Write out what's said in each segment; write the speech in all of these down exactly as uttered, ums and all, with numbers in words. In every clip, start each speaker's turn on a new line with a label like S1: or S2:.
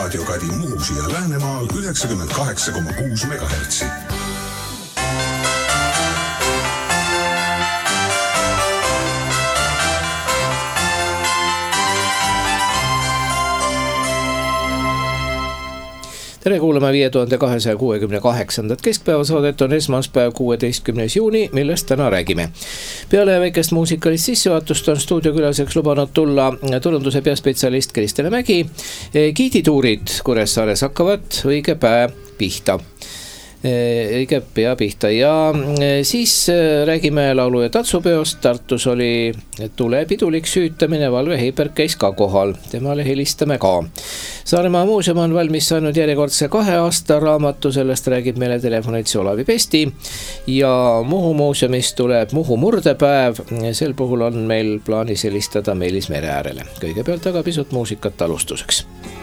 S1: raadiokadi Muhusi ja Läänemaal üheksakümmend kaheksa koma kuus megahertsi.
S2: Tere kuulama viie tuhande kahesaja kuuekümne kaheksandat keskpäevasaadet on esmaspäev kuueteistkümnes juuni, millest täna räägime. Peale väikest muusikalist sissejuhatust on stuudiokülaseks lubanud tulla turunduse peaspetsialist Kristine Mägi. Giidituurid Kuressaares hakkavad õige päev pihta. õige pea pihta ja siis räägime laulu- ja tantsupeost. Tartus oli tulepidulik süütamine, Valve Heiberg käis ka kohal, temale helistame ka. Saaremaa muuseum on valmis saanud järjekordse kahe aasta raamatu, sellest räägib meile telefonitsi Olavi Pesti ja Muhu muuseumist tuleb Muhu murdepäev, sel puhul on meil plaanis helistada Meelis Mereäärele. Kõigepealt aga pisut muusikat alustuseks.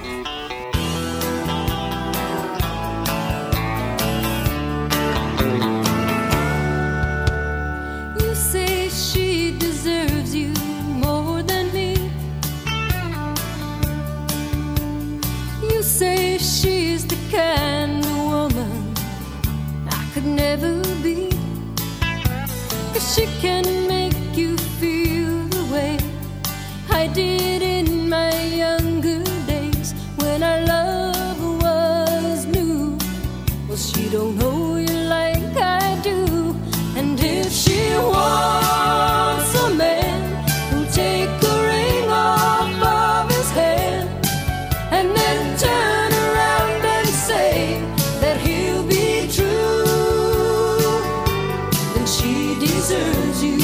S3: She can make you feel the way I did in my younger days when our love was new. Well, she don't know you like I do. And if she wants a man who'll take a ring off of his hand and then turn around and say that he'll be true, then she deserves you.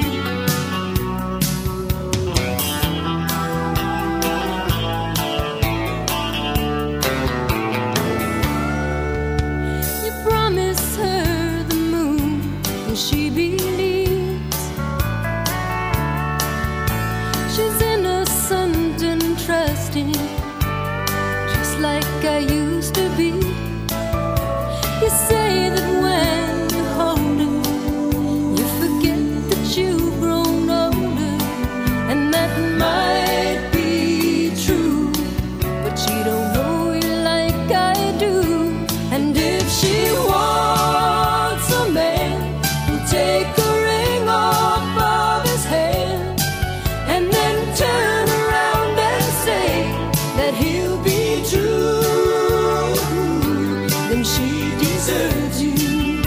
S3: You promise her the moon and she believes she's innocent and trusting, just like I used to be. You say that when you hold her you've grown older, and that might be true, but she don't know you like I do. And if she wants a man who'll take a ring off of his hand and then turn around and say that he'll be true, then she deserves you.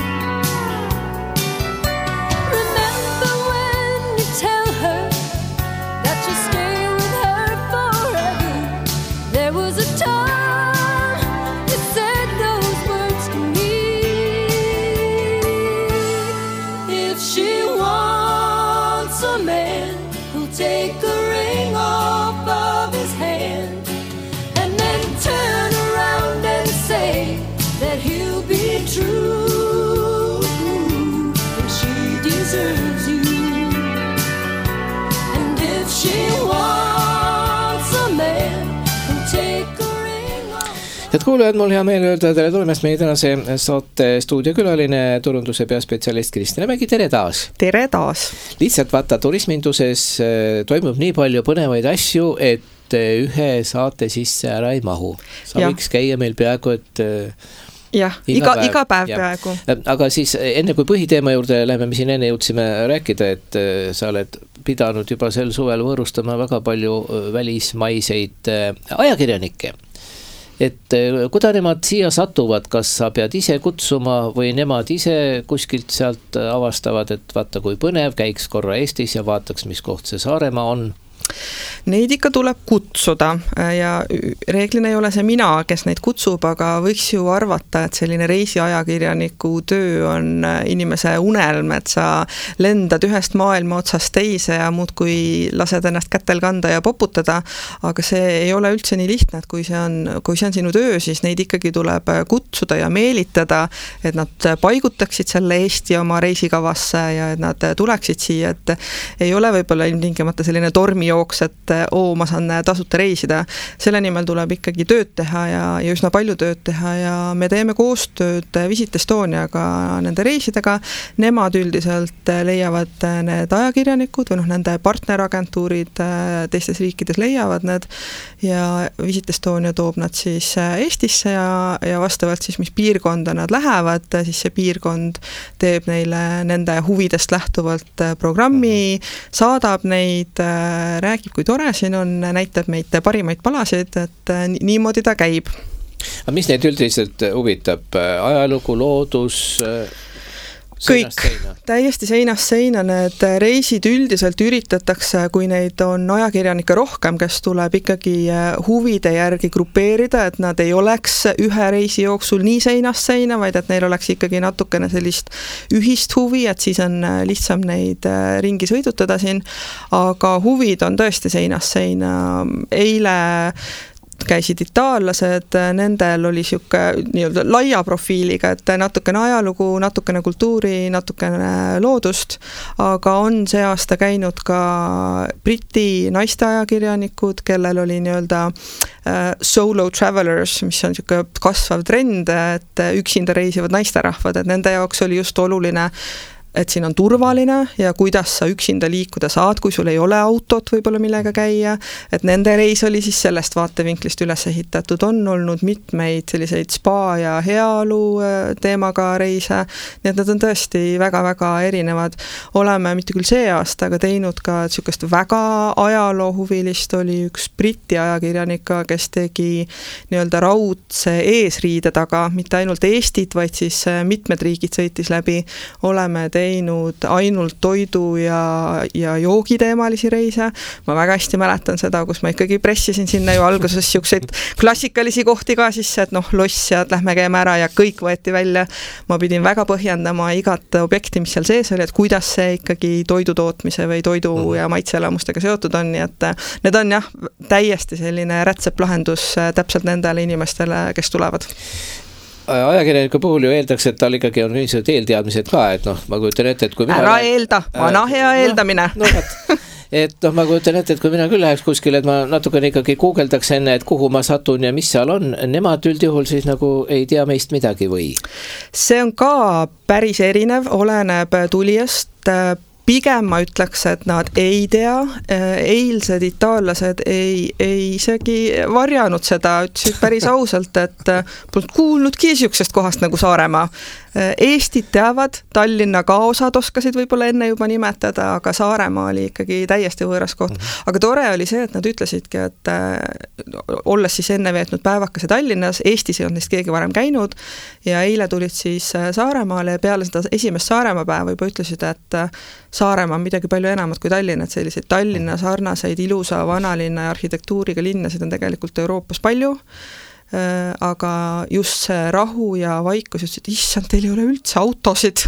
S3: Take a ring off of his hand and then turn around and say that he'll be true, and she deserves you. And if she wants a man who'll take a ring off.
S2: Head kuulajad, mul hea meel öelda tere tulemast meie tänase saate stuudiokülaline turunduse peaspetsialist Kristine Mägi, tere taas!
S4: Tere taas! Lihtsalt
S2: vaata, turisminduses toimub nii palju põnevaid asju, et ühe saate sisse ära ei mahu. Sa ja. Võiks käia meil peaaegu, et
S4: jah, iga, iga päev, iga päev peaaegu.
S2: Aga siis enne kui põhiteema juurde läheme, me siin enne jõudsime rääkida, et sa oled pidanud juba sel suvel võõrustama väga palju välismaiseid ajakirjanikke. Et kuda nemad siia satuvad, kas sa pead ise kutsuma või nemad ise kuskilt sealt avastavad, et vaata kui põnev, käiks korra Eestis ja vaataks, mis koht see Saaremaa on?
S4: Neid ikka tuleb kutsuda ja reeglina ei ole see mina, kes neid kutsub, aga võiks ju arvata, et selline reisiajakirjaniku töö on inimese unelm, et sa lendad ühest maailma otsast teise ja muud kui lased ennast kätel kanda ja poputada, aga see ei ole üldse nii lihtne, et kui see on, kui see on sinu töö, siis neid ikkagi tuleb kutsuda ja meelitada, et nad paigutaksid selle Eesti oma reisikavasse ja et nad tuleksid siia, et ei ole võib-olla ilmtingimata selline tormi unejooks, et oo, ma saan tasuta reisida. Selle nimel tuleb ikkagi tööd teha ja, ja üsna palju tööd teha ja me teeme koostööd Visit Estoniaga nende reisidega. Nemad üldiselt leiavad need ajakirjanikud või noh, nende partneragentuurid teistes riikides leiavad need ja Visit Estonia toob nad siis Eestisse ja, ja vastavalt siis, mis piirkonda nad lähevad, siis see piirkond teeb neile nende huvidest lähtuvalt programmi, saadab neid, räägib, kui tore siin on, näitab meid parimaid palasid, et niimoodi ta käib.
S2: Aga mis neid üldiselt huvitab? Ajalugu, loodus?
S4: Kõik, täiesti seinast seina, need reisid üldiselt üritatakse, kui neid on ajakirjanikke rohkem, kes tuleb ikkagi huvide järgi grupeerida, et nad ei oleks ühe reisi jooksul nii seinast seina, vaid et neil oleks ikkagi natukene sellist ühist huvi, et siis on lihtsam neid ringi sõidutada siin, aga huvid on tõesti seinast seina. Eile käisid itaallased, nendel oli siuke nii-öelda laia profiiliga, et natukene ajalugu, natukene kultuuri, natukene loodust, aga on see aasta käinud ka Briti naiste ajakirjanikud, kellel oli nii-öelda solo travelers, mis on siuke kasvav trend, et üksinda reisivad naisterahvad, et nende jaoks oli just oluline, et siin on turvaline ja kuidas sa üksinda liikuda saad, kui sul ei ole autot võib-olla millega käia, et nende reis oli siis sellest vaatevinklist üles ehitatud, on olnud mitmeid selliseid spa ja heaolu teemaga reise, nii et nad on tõesti väga-väga erinevad. Oleme mitte küll see aasta, aga teinud ka tsükast väga ajaloohuvilist, oli üks Briti ajakirjanika, kes tegi nii-öelda raudse eesriide taga, mitte ainult Eestit, vaid siis mitmed riigid sõitis läbi, oleme teinud teinud ainult toidu ja, ja joogiteemalisi reise. Ma väga hästi mäletan seda, kus ma ikkagi pressisin sinna ju alguses siukseid klassikalisi kohti ka sisse, et noh, loss ja lähme käime ära ja kõik võeti välja. Ma pidin väga põhjendama igat objekti, mis seal sees oli, et kuidas see ikkagi toidu tootmise või toidu ja maitseelamustega seotud on, nii et need on jah, täiesti selline rätseplahendus täpselt nendele inimestele, kes tulevad.
S2: Ajakirjaniku puhul ju eeldaks, et tal ikkagi on ühised eelteadmised ka, et noh, ma kujutan ette, et kui mina...
S4: Ära eelda, vana hea eeldamine.
S2: No, no, et noh, ma kujutan ette, et kui mina küll läheks kuskil, et ma natukene ikkagi guugeldaks enne, et kuhu ma satun ja mis seal on, nemad üldjuhul siis nagu ei tea meist midagi või? See
S4: on ka päris erinev, oleneb tulijast. Pigem ma ütleks, et nad ei tea, eilsed itaallased ei, ei isegi varjanud seda, ütlesid päris ausalt, et polnud kuulnudki siuksest kohast nagu Saaremaa. Eestit teavad, Tallinna ka osad oskasid võib-olla enne juba nimetada, aga Saaremaa oli ikkagi täiesti võõras koht. Aga tore oli see, et nad ütlesidki, et olles siis enne veetnud päevakese Tallinnas, Eestis ei olnud neist keegi varem käinud ja eile tulid siis Saaremaale ja peale seda esimest Saaremaa päeva juba ütlesid, et Saaremaa on midagi palju enamat kui Tallinn, et selliseid Tallinna sarnaseid ilusa vanalinna ja arhitektuuriga linnasid on tegelikult Euroopas palju, aga just see rahu ja vaikus, et issand, teil ei ole üldse autosid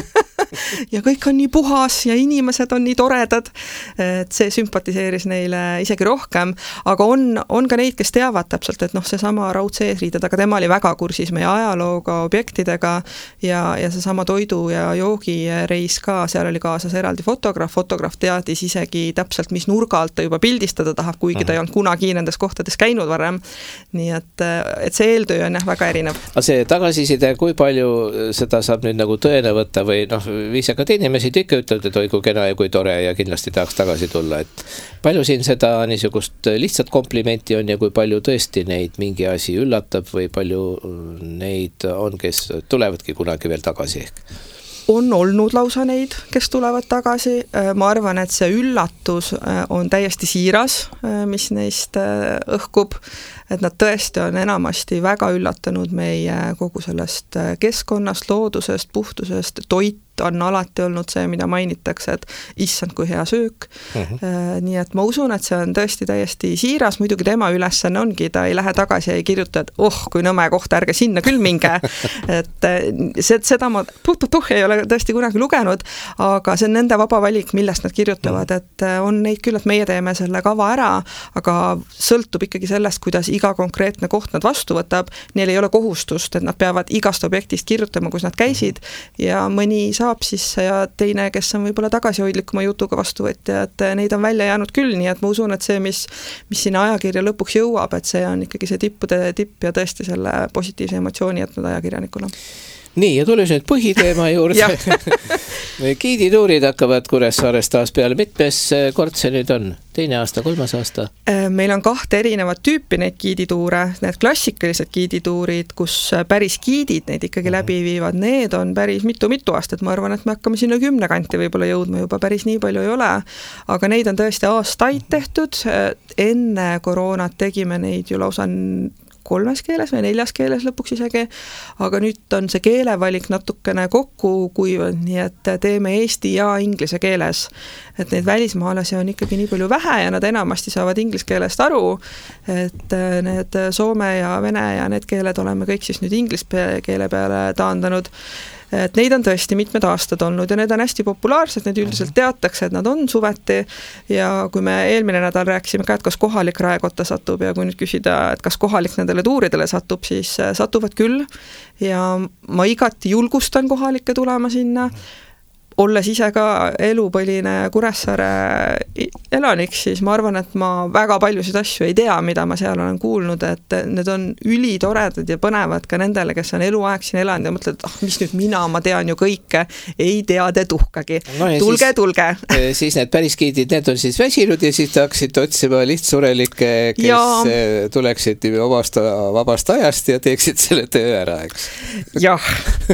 S4: ja kõik on nii puhas ja inimesed on nii toredad, et see sümpatiseeris neile isegi rohkem, aga on, on ka neid, kes teavad täpselt, et noh, see sama raudse eesriided, aga tema oli väga kursis meie ajalooga, objektidega ja, ja see sama toidu ja joogi reis ka, seal oli kaasas eraldi fotograaf, fotograaf teadis isegi täpselt, mis nurga alt ta juba pildistada tahab, kuigi ta ei olnud kunagi nendes kohtades käinud varem, nii et, et see eeltöö on jah väga erinev.
S2: Aga see tagasiside, kui palju seda saab nüüd nagu tõene võtta või noh, viisakad inimesed ikka ütlevad, et oi kui kena ja kui tore ja kindlasti tahaks tagasi tulla, et palju siin seda niisugust lihtsat komplimenti on ja kui palju tõesti neid mingi asi üllatab või palju neid on, kes tulevadki kunagi veel tagasi ehk?
S4: On olnud lausa neid, kes tulevad tagasi. Ma arvan, et see üllatus on täiesti siiras, mis neist õhkub, et nad tõesti on enamasti väga üllatanud meie kogu sellest keskkonnast, loodusest, puhtusest, toit on alati olnud see, mida mainitakse, et issand, kui hea söök. Uh-huh. Nii et ma usun, et see on tõesti täiesti siiras, muidugi tema ülesanne ongi, ta ei lähe tagasi ja ei kirjuta, et oh, kui nõme koht, ärge sinna küll minge. et seda ma tuh-tuh-tuh ei ole tõesti kunagi lugenud, aga see on nende vaba valik, millest nad kirjutavad, et on neid küll, et meie teeme selle kava ära, aga sõltub ikkagi sellest, kuidas iga konkreetne koht nad vastu võtab, neil ei ole kohustust, et nad peavad igast objektist kirjutama, kus nad käisid ja mõni saab sisse ja teine, kes on võib-olla tagasihoidlikuma jutuga vastuvõtja, et neid on välja jäänud küll, nii et ma usun, et see, mis, mis sinna ajakirja lõpuks jõuab, et see on ikkagi see tippude tipp ja tõesti selle positiivse emotsiooni jätnud ajakirjanikuna.
S2: Nii, ja tulles nüüd põhiteema juurde. Giidituurid hakkavad Kuressaares taas peale. Mitmes kord see nüüd on? Teine aasta, kolmas aasta?
S4: Meil on kahte erinevat tüüpi neid giidituure. Need klassikalised giidituurid, kus päris giidid neid ikkagi mm-hmm. läbi viivad, need on päris mitu-mitu aastat. Ma arvan, et me hakkame sinna kümne kanti võib-olla jõudma, juba päris nii palju ei ole. Aga neid on tõesti aastaid tehtud. Enne koroonat tegime neid ju lausa kolmes keeles või neljas keeles lõpuks isegi, aga nüüd on see keelevalik natukene kokku kuivad, nii et teeme eesti ja inglise keeles. Et neid välismaalasi on ikkagi nii palju vähe ja nad enamasti saavad inglise keelest aru, et need soome ja vene ja need keeled oleme kõik siis nüüd inglise keele peale taandanud. Et neid on tõesti mitmed aastad olnud ja need on hästi populaarsed, need üldiselt teatakse, et nad on suveti ja kui me eelmine nädal rääkisime ka, et kas kohalik Raekotta satub ja kui nüüd küsida, et kas kohalik nendele tuuridele satub, siis satuvad küll ja ma igati julgustan kohalikke tulema sinna, olles ise ka elupõline Kuressaare elanik, siis ma arvan, et ma väga paljusid asju ei tea, mida ma seal olen kuulnud, et need on ülitoredad ja põnevad ka nendele, kes on eluaeg siin elanud ja mõtled, et ah, mis nüüd mina, ma tean ju kõike, ei tea te tuhkagi. No tulge, siis, tulge.
S2: Siis need päris giidid, need on siis väsinud ja siis te hakkasid otsima lihtsurelikke, kes ja tuleksid vabast, vabast ajast ja teeksid selle töö ära, eks?
S4: Jah,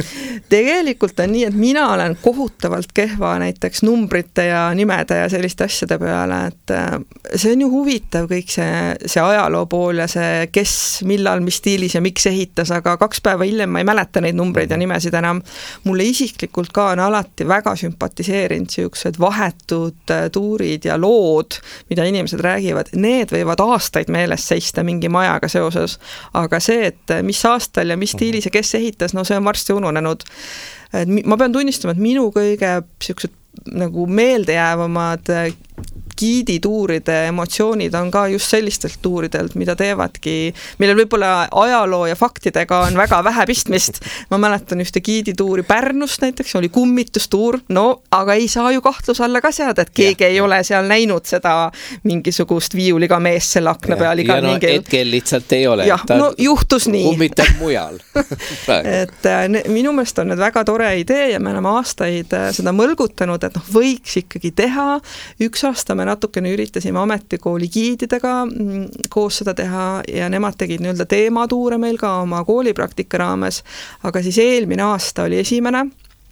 S4: tegelikult on nii, et mina olen kohutav kehva näiteks numbrite ja nimede ja selliste asjade peale, et see on ju huvitav kõik see, see ajaloo pool ja see, kes, millal, mis stiilis ja miks ehitas, aga kaks päeva hiljem ma ei mäleta neid numbreid ja nimesid enam. Mulle isiklikult ka on alati väga sümpatiseerinud siuksed vahetud tuurid ja lood, mida inimesed räägivad, need võivad aastaid meeles seista mingi majaga seoses, aga see, et mis aastal ja mis stiilis ja kes ehitas, no see on varsti ununenud. Ma pean tunnistama, et minu kõige siuksed nagu meeldejäävamad giidituuride emotsioonid on ka just sellistelt tuuridelt, mida teevadki, millel võib-olla ajaloo ja faktidega on väga vähe pistmist. Ma mäletan ühte giidituuri Pärnust näiteks, oli kummitustuur, no aga ei saa ju kahtlus alla ka seada, et keegi ja, ei ja. ole seal näinud seda mingisugust viiuliga mees selle akna peal.
S2: Ja no mingil... hetkel lihtsalt ei ole.
S4: Jah, no juhtus nii.
S2: Kummitab mujal.
S4: et ne, minu meelest on need väga tore idee ja me oleme aastaid seda mõlgutanud, et noh, võiks ikkagi teha. Üks aasta me natukene üritasime ametikooli giididega koos seda teha ja nemad tegid nii-öelda teematuure meil ka oma koolipraktika raames, aga siis eelmine aasta oli esimene,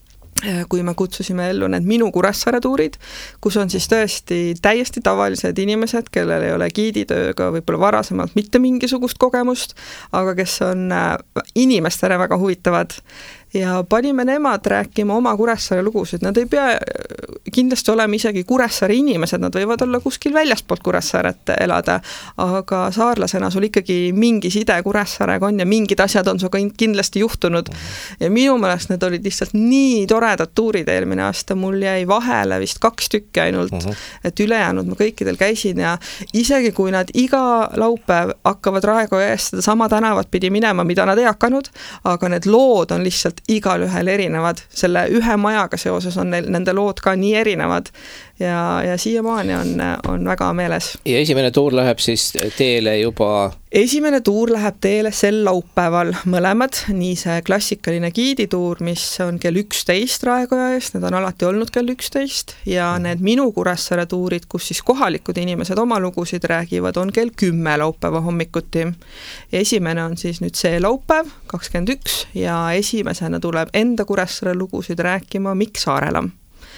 S4: kui me kutsusime ellu need minu Kuressaare tuurid, kus on siis tõesti täiesti tavalised inimesed, kellel ei ole giiditööga võib-olla varasemalt mitte mingisugust kogemust, aga kes on inimestele väga huvitavad ja panime nemad rääkima oma Kuressaare lugusid. Nad ei pea kindlasti olema isegi Kuressaare inimesed, nad võivad olla kuskil väljaspoolt Kuressaaret elada, aga saarlasena sul ikkagi mingi side Kuressaarega on ja mingid asjad on suga kindlasti juhtunud. Ja minu meelest need olid lihtsalt nii toredad tuurid eelmine aasta, mul jäi vahele vist kaks tükki ainult, uh-huh. et ülejäänud ma kõikidel käisin ja isegi kui nad iga laupäev hakkavad Raekoja eest seda sama tänavat pidi minema, mida nad ei hakanud, aga need lood on lihtsalt igal ühel erinevad, selle ühe majaga seoses on neil, nende lood ka nii erinevad ja, ja siiamaani on, on väga meeles.
S2: Ja esimene tuur läheb siis teele juba?
S4: Esimene tuur läheb teele sel laupäeval mõlemad, nii see klassikaline giidituur, mis on kell üksteist Raekoja eest, need on alati olnud kell üksteist ja need minu Kuressaare tuurid, kus siis kohalikud inimesed oma lugusid räägivad, on kell kümme laupäeva hommikuti. Esimene on siis nüüd see laupäev, kakskümmend üks ja esimesena tuleb enda Kuressaare lugusid rääkima Mikk Saarelam.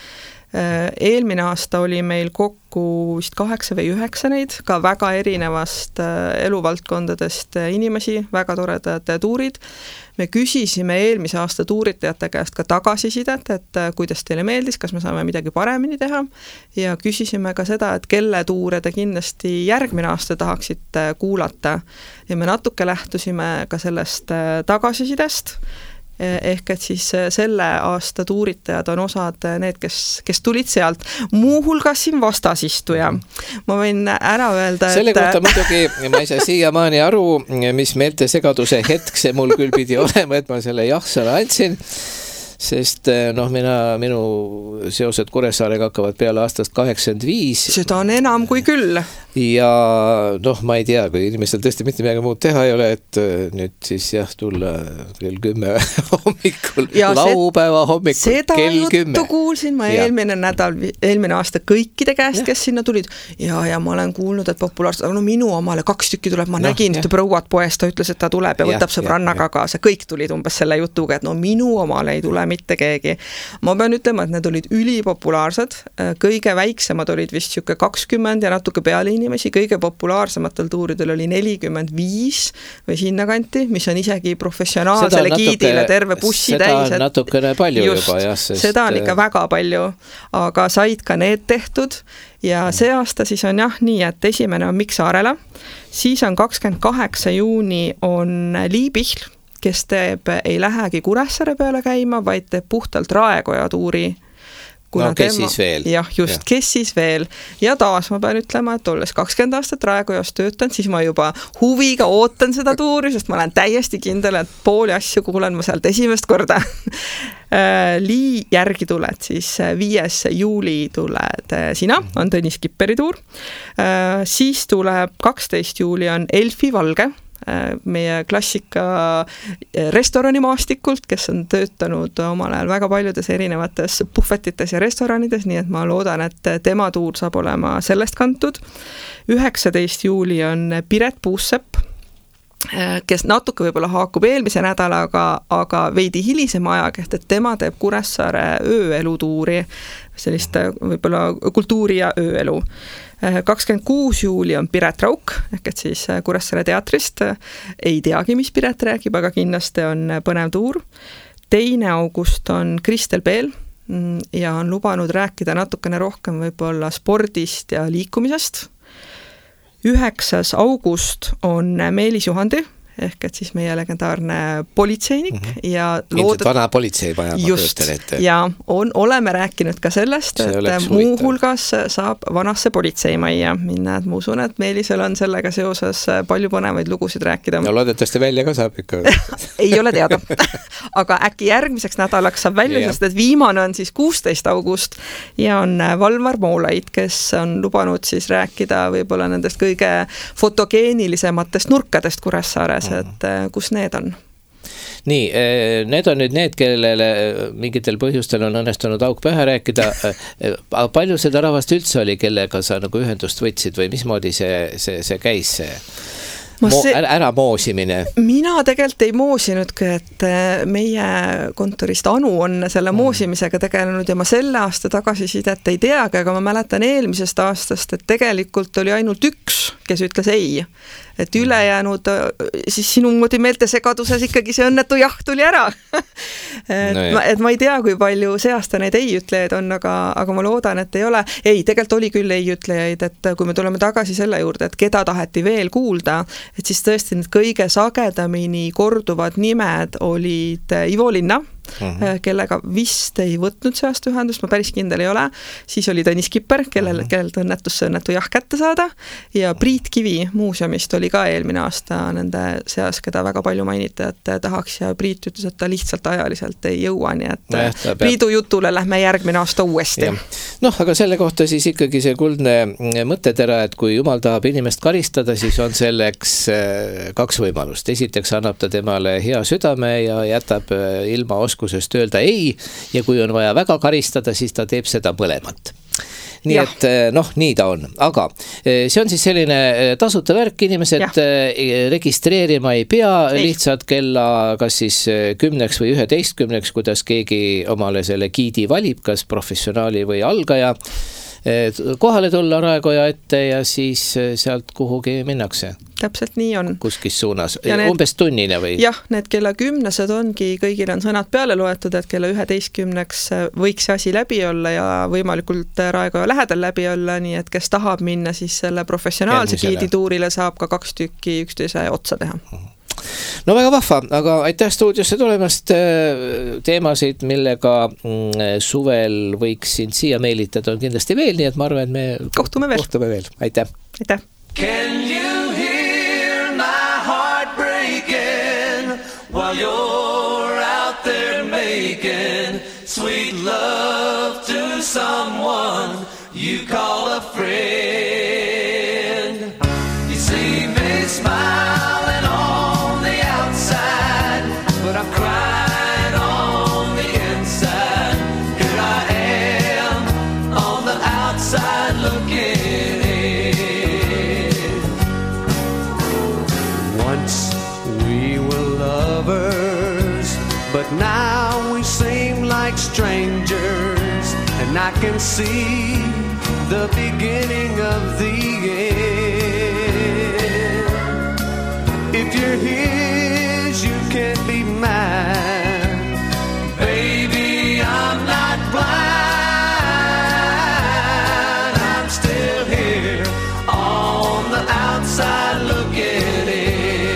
S4: Eelmine aasta oli meil kokku vist kaheksa või üheksa neid, ka väga erinevast eluvaldkondadest inimesi, väga toredad tuurid. Me küsisime eelmise aasta tuuritajate käest ka tagasisidet, et kuidas teile meeldis, kas me saame midagi paremini teha ja küsisime ka seda, et kelle tuure te kindlasti järgmine aasta tahaksite kuulata ja me natuke lähtusime ka sellest tagasisidest. Ehk et siis selle aasta tuuritajad on osad need, kes, kes tulid sealt. Muuhulgas siin vastasistuja. Ma võin ära öelda,
S2: selle
S4: et...
S2: kohta muidugi ma ei saa siiamaani aru, mis meelte segaduse hetk see mul küll pidi olema, et ma selle jah-sõna andsin. sest noh, mina, minu seosed Kuressaarega hakkavad peale aastast kaheksakümmend viis.
S4: Seda on enam kui küll.
S2: Ja noh, ma ei tea, kui inimestel tõesti mitte midagi muud teha ei ole, et nüüd siis jah, tulla kell kümme hommikul, ja laupäeva hommikul
S4: seda
S2: kell kümme.
S4: Seda juttu kuulsin ma ja. eelmine nädal, eelmine aasta kõikide käest, ja. kes sinna tulid. Ja, ja ma olen kuulnud, et populaarselt, aga no minu omale kaks tükki tuleb, ma no, nägin ühte prouat poest, ta ütles, et ta tuleb ja võtab sõbrannaga kaasa. Kõik tulid umbes selle jutuga, et no minu omale ei tule mitte keegi. Ma pean ütlema, et need olid ülipopulaarsed, kõige väiksemad olid vist siuke kakskümmend ja natuke peale inimesi, kõige populaarsematel tuuridel oli nelikümmend viis või sinna kanti, mis on isegi professionaalsele giidile terve bussi
S2: seda
S4: täis.
S2: Seda on natukene palju just, juba, jah.
S4: Sest... Seda on ikka väga palju, aga said ka need tehtud ja see aasta siis on jah nii, et esimene on Mikk Saarela, siis on kakskümmend kaheksa juuni on Liibihl, kes teeb, ei lähegi Kuressaare peale käima, vaid teeb puhtalt Raekoja tuuri.
S2: No kes tema, siis veel?
S4: Jah, just, ja. kes siis veel. Ja taas ma pean ütlema, et olles kakskümmend aastat Raekojas töötan, siis ma juba huviga ootan seda tuuri, sest ma olen täiesti kindel, et pooli asju kuulen ma sealt esimest korda. Lii järgi tuled, siis viies juuli tuled sina, on Tõnis Kipperi tuur. Siis tuleb kaksteist juuli on Elfi Valge, meie klassika restoranimastikult, kes on töötanud omal ajal väga paljudes erinevates puhvetites ja restoranides, nii et ma loodan, et tema tuur saab olema sellest kantud. üheksateist juuli on Piret Puussepp, kes natuke võib-olla haakub eelmise nädalaga, aga veidi hilisema ajakeht, et tema teeb Kuressaare ööelutuuri, sellist võib-olla kultuuri ja ööelu. kakskümmend kuus juuli on Piret Rauk, ehk et siis Kuressaare teatrist. Ei teagi, mis Piret räägib, aga kindlasti on põnev tuur. Teine august on Kristel Peel ja on lubanud rääkida natukene rohkem võib-olla spordist ja liikumisest. üheksas august on Meelis Juhandi, ehk et siis meie legendaarne politseinik mm -hmm. ja
S2: loodet... vana politseimaja ma töötan ette.
S4: Ja on, oleme rääkinud ka sellest, see et muu hulgas saab vanasse politseimajja minna, et ma usun, et Meelisel on sellega seoses palju põnevaid lugusid rääkida.
S2: No loodetavasti välja ka saab ikka.
S4: Ei ole teada, aga äkki järgmiseks nädalaks saab välja, yeah. sest et viimane on siis kuusteist august ja on Valvar Moolaid, kes on lubanud siis rääkida võib-olla nendest kõige fotogeenilisematest nurkadest Kuressaares, et kus need on?
S2: Nii, need on nüüd need, kellele mingitel põhjustel on õnnestunud auk pähe rääkida. Palju seda rahvast üldse oli, kellega sa nagu ühendust võtsid või mismoodi see, see, see käis see? Mo- see, ära moosimine.
S4: Mina tegelikult ei moosinudki, et meie kontorist Anu on selle moosimisega tegelenud ja ma selle aasta tagasisidet ei teagi, aga ma mäletan eelmisest aastast, et tegelikult oli ainult üks, kes ütles ei. Et ülejäänud, siis sinu moodi meeltesegaduses ikkagi see õnnetu jaht tuli ära. et, no ma, et ma ei tea, kui palju see aasta neid ei-ütlejaid on, aga, aga ma loodan, et ei ole. Ei, tegelikult oli küll ei-ütlejaid, et kui me tuleme tagasi selle juurde, et keda taheti veel kuulda, et siis tõesti need kõige sagedamini korduvad nimed olid Ivo Linna, Mm-hmm. kellega vist ei võtnud see aasta ühendust, ma päris kindel ei ole. Siis oli Tõnis Kipper, kellel, mm-hmm. kellelt õnnetus see õnnetu jah kätte saada ja Priit Kivi muuseumist oli ka eelmine aasta nende seas, keda väga palju mainiti, et tahaks ja Priit ütles, et ta lihtsalt ajaliselt ei jõua, nii et no, jah, Priidu jutule lähme järgmine aasta uuesti.
S2: Noh, aga selle kohta siis ikkagi see kuldne mõttetera, et kui Jumal tahab inimest karistada, siis on selleks kaks võimalust. Esiteks annab ta temale hea südame ja jätab ilma oskusest öelda ei ja kui on vaja väga karistada, siis ta teeb seda mõlemat. Nii ja. et noh, nii ta on, aga see on siis selline tasuta värk, inimesed ja. registreerima ei pea, ei. lihtsalt kella kas siis kümneks või üheteistkümneks, kuidas keegi omale selle giidi valib, kas professionaali või algaja, kohale tulla Raekoja ette ja siis sealt kuhugi minnakse.
S4: Täpselt nii on.
S2: Kuskis suunas, need, umbes tunnine või?
S4: Jah, need kella kümnesed ongi, kõigil on sõnad peale loetud, et kella üheteistkümneks võiks see asi läbi olla ja võimalikult Raekoja lähedal läbi olla, nii et kes tahab minna, siis selle professionaalse giidituurile saab ka kaks tükki üksteise otsa teha.
S2: No väga vahva, aga aitäh stuudiosse tulemast, teemasid, millega suvel võiks sind siia meelitada on kindlasti veel, nii et ma arvan, et me
S4: kohtume veel.
S2: Kohtume veel. Aitäh.
S4: Aitäh.
S5: Can you hear my heart breaking while you're out there making making sweet love to someone you call a friend. You see me smiling on the outside, but I'm crying on the inside. Here I am on the outside looking in. Once we were lovers, but now we seem like strangers, and I can see the beginning of the end. If you're his, you can't be mine. Baby, I'm not blind. I'm still here on the outside looking in.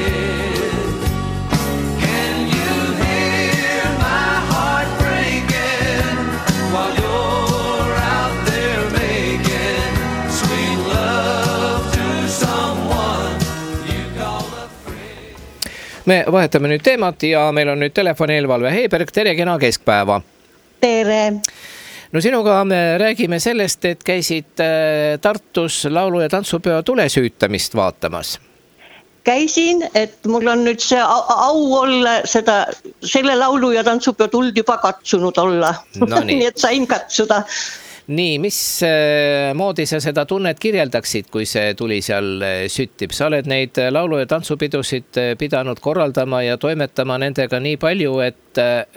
S5: Can you hear my heart breaking while you're out there making sweet love to someone you call a friend?
S2: Me vahetame nüüd teemat ja meil on nüüd telefoni Valve Heiberg, tere, kena keskpäeva.
S6: Tere.
S2: No sinuga me räägime sellest, et käisid Tartus laulu- ja tantsupeo tulesüütamist vaatamas.
S6: Käisin, et mul on nüüd see au olla seda, selle laulu- ja tantsupeo tuld juba katsunud olla.
S2: No nii.
S6: Nii et sain katsuda.
S2: Nii, mis moodi sa seda tunnet kirjeldaksid, kui see tuli seal süttib? Sa oled neid laulu- ja tantsupidusid pidanud korraldama ja toimetama nendega nii palju, et,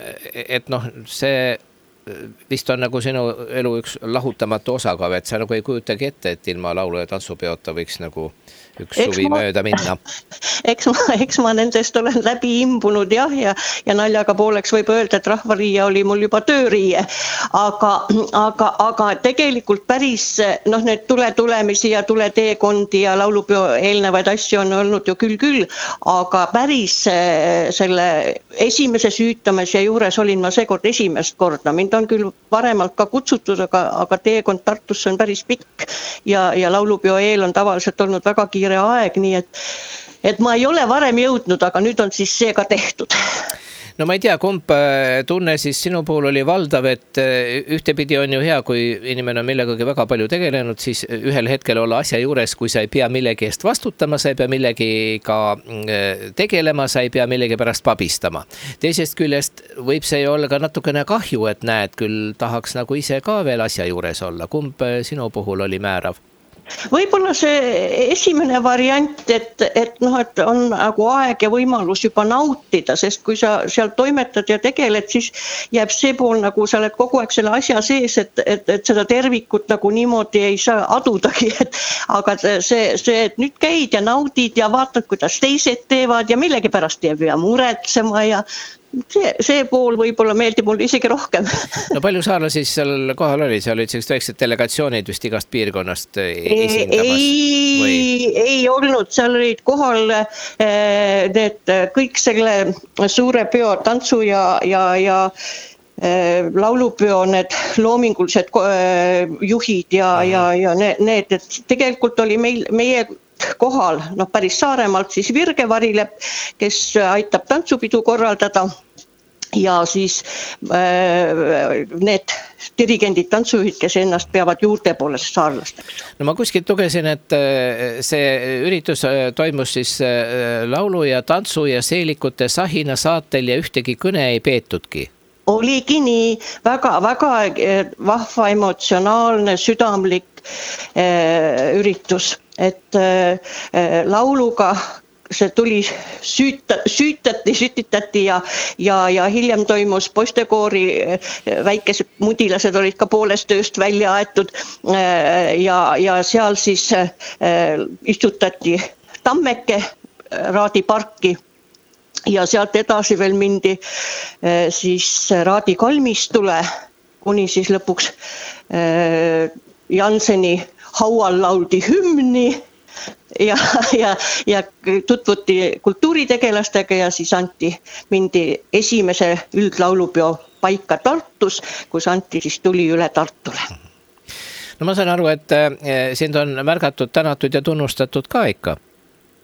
S2: et noh, see vist on nagu sinu elu üks lahutamatu osa, et sa nagu ei kujutagi ette, et ilma laulu- ja tantsupeota võiks nagu üks
S6: Eks
S2: suvi
S6: ma-
S2: mööda minna.
S6: Eks ma, eks ma nendest olen läbi imbunud jah, ja, ja naljaga pooleks võib öelda, et rahvariie oli mul juba tööriie. Aga, aga, aga tegelikult päris, noh, need tule tulemisi ja tule teekondi ja laulupeo eelnevaid asju on olnud ju küll küll, aga päris eh, selle esimese süütamise juures olin ma seekord esimest korda. Mind on küll varemalt ka kutsutud, aga, aga teekond Tartusse on päris pikk ja, ja laulupeo eel on tavaliselt olnud väga kiire aeg, nii et, et ma ei ole varem jõudnud, aga nüüd on siis see ka tehtud.
S2: No ma ei tea, kumb tunne siis sinu puhul oli valdav, et ühtepidi on ju hea, kui inimene on millegagi väga palju tegelenud, siis ühel hetkel olla asja juures, kui sa ei pea millegi eest vastutama, sa ei pea millegi ka tegelema, sa ei pea millegi pärast pabistama. Teisest küljest võib see olla ka natukene kahju, et näed, küll tahaks nagu ise ka veel asja juures olla. Kumb sinu puhul oli määrav?
S6: Võib-olla see esimene variant, et, et, noh, et on nagu aeg ja võimalus juba nautida, sest kui sa seal toimetad ja tegeled, siis jääb see pool nagu sa oled kogu aeg selle asja sees, et, et, et seda tervikut nagu niimoodi ei saa adudagi, et, aga see, see, et nüüd käid ja naudid ja vaatad, kuidas teised teevad ja millegi pärast jääb ja muretsema ja see, see pool võib-olla meeldib mulle isegi rohkem.
S2: No palju saala siis seal kohal oli? Seal olid sellised väiksed delegatsioonid vist igast piirkonnast esindamas?
S6: Ei, või? ei olnud, seal olid kohal need kõik selle suure peo tantsu ja, ja, ja laulupeo need loomingulised juhid ja, ja, ja need, et tegelikult oli meil, meie kohal, noh päris Saaremaalt siis Virge Varilepp, kes aitab tantsupidu korraldada ja siis äh, need dirigendid, tantsujuhid, kes ennast peavad juurde poolest saarlasteks.
S2: No ma kuskilt lugesin, et see üritus toimus siis laulu ja tantsu ja seelikute sahina saatel ja ühtegi kõne ei peetudki.
S6: Oligi nii väga, väga vahva, emotsionaalne, südamlik äh, üritus, et äh, lauluga see tuli süüta, süütati, sütitati ja, ja, ja hiljem toimus poistekoori, väikesed mudilased olid ka poolest ööst välja aetud ja, ja seal siis äh, istutati Tammeke Raadi parki. Ja sealt edasi veel mindi äh, siis Raadi kalmistule, kuni siis lõpuks äh, Janseni haual lauldi hümni ja, ja, ja tutvuti kultuuritegelastega ja siis anti, mindi esimese üldlaulupeo paika Tartus, kus anti siis tuli üle Tartule.
S2: No ma saan aru, et sind on märgatud, tänatud ja tunnustatud ka ikka.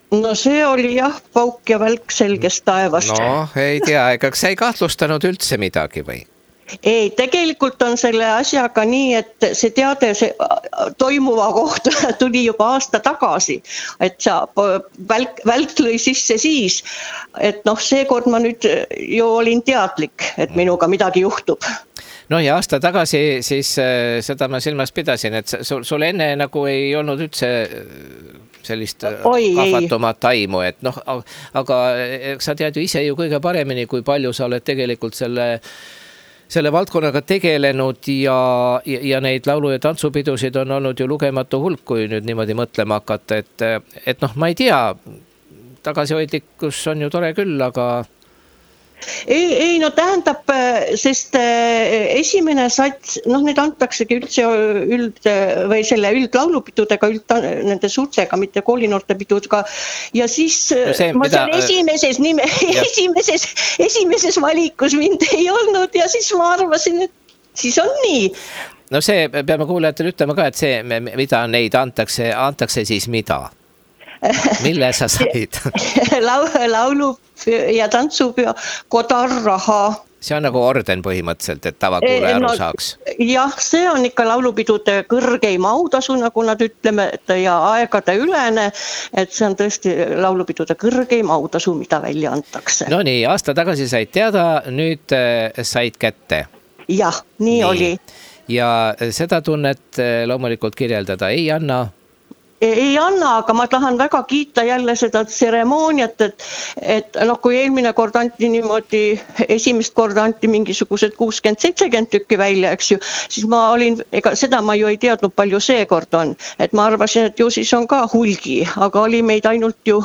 S6: no see oli jah, pauk ja välk selgest taevast.
S2: No ei tea, ega sa ei kahtlustanud üldse midagi või?
S6: Ei, tegelikult on selle asjaga nii, et see teade see toimuva kohta tuli juba aasta tagasi, et sa välk, välk lõi sisse siis, et noh, seekord ma nüüd ju olin teadlik, et minuga midagi juhtub.
S2: No ja aasta tagasi siis seda ma silmas pidasin, et sul, sul enne nagu ei olnud üldse sellist Oi, kahvatumat taimu, et noh, aga sa tead ju ise ju kõige paremini, kui palju sa oled tegelikult selle selle valdkonnaga tegelenud ja, ja, ja neid laulu- ja tantsupidusid on olnud ju lugematu hulk, kui nüüd niimoodi mõtlema hakata, et, et noh, ma ei tea, tagasihoidlikkus on ju tore küll, aga
S6: Ei, ei, no tähendab, sest esimene sats, noh, need antaksegi üldse üld, või selle üldlaulupidudega, üld, nende suurtega, mitte koolinoortepidudega. Ja siis no see, ma mida, seal esimeses, nime, esimeses, esimeses valikus mind ei olnud ja siis ma arvasin, et siis on nii.
S2: No see, peame kuulajatele ütlema ka, et see, mida neid antakse, antakse siis mida? Mille sa said?
S6: Laulu ja tantsupeo kodarraha.
S2: See on nagu orden põhimõtteliselt, et tavakuule aru no, saaks.
S6: Jah, see on ikka laulupidude kõrgeim autasu, nagu nad ütleme, ja aegade ülene, et see on tõesti laulupidude kõrgeim autasu, mida välja antakse.
S2: No nii, aasta tagasi said teada, nüüd said kätte.
S6: Jah, nii, nii oli.
S2: Ja seda tunnet loomulikult kirjeldada ei anna.
S6: Ei anna, aga ma tahan väga kiita jälle seda tseremooniat, et, et noh, kui eelmine kord anti niimoodi, esimest korda anti mingisugused kuuskümmend seitsekümmend tükki välja, eks ju, siis ma olin, ega seda ma ju ei teadnud, palju see kord on, et ma arvasin, et ju siis on ka hulgi, aga oli meid ainult ju,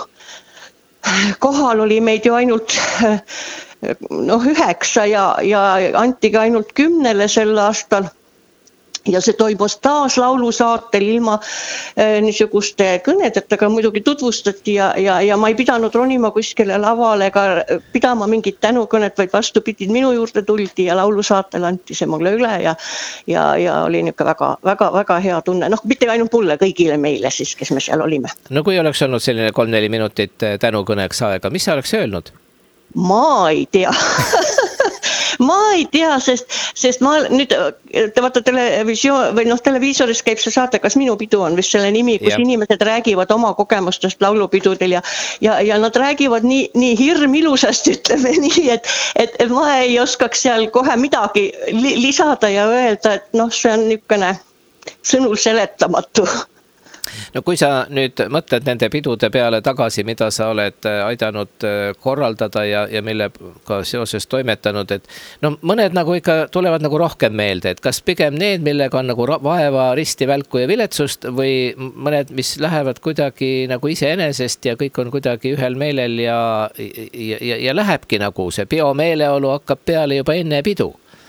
S6: kohal oli meid ju ainult noh, üheksa ja, ja anti ka ainult kümnele sel aastal. Ja see toimus taas laulusaatel ilma äh, niisuguste kõnedetega muidugi tutvustati ja, ja, ja ma ei pidanud ronima kuskile lavale ega pidama mingit tänukõnet, vaid vastupidi minu juurde tuldi ja laulusaatel anti see mulle üle ja, ja, ja oli niisugune väga, väga, väga hea tunne. Noh, mitte ainult mulle, kõigile meile siis, kes me seal olime.
S2: No kui oleks olnud selline kolm-neli minutit tänukõneks aega, mis sa oleks öelnud?
S6: Ma ei tea. Ma ei tea, sest, sest ma nüüd, te vaata televisioon või noh, televiisoris käib see saate, kas minu pidu on vist selle nimi, kus ja. Inimesed räägivad oma kogemustest laulupidudel ja, ja, ja nad räägivad nii, nii hirm ilusast, ütleme nii, et, et, et ma ei oskaks seal kohe midagi li, lisada ja öelda, et noh, see on niisugune sõnul seletamatu.
S2: No kui sa nüüd mõtled nende pidude peale tagasi, mida sa oled aidanud korraldada ja, ja millega seoses toimetanud, et no mõned nagu ikka tulevad nagu rohkem meelde, et kas pigem need, millega on nagu vaeva, risti, välku ja viletsust või mõned, mis lähevad kuidagi nagu iseenesest ja kõik on kuidagi ühel meelel ja, ja, ja, ja lähebki nagu see biomeeleolu hakkab peale juba enne pidu?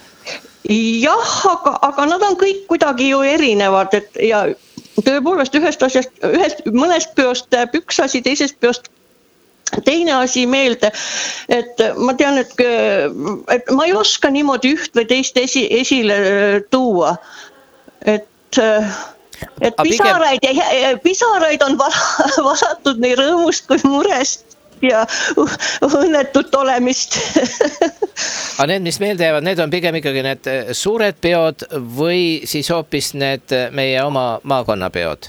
S6: Jah, aga, aga nad on kõik kuidagi ju erinevad, et ja tõepoolest ühest asjast, ühest, mõnest peost üks asi, teisest peost teine asi meelde, et ma tean, et, et ma ei oska niimoodi üht või teist esi, esile tuua, et, et pisaraid, pisaraid on valatud nii rõõmust kui murest ja õnnetut olemist.
S2: Aga need, mis meelde jäävad, need on pigem ikkagi need suured peod või siis hoopis need meie oma maakonnapeod?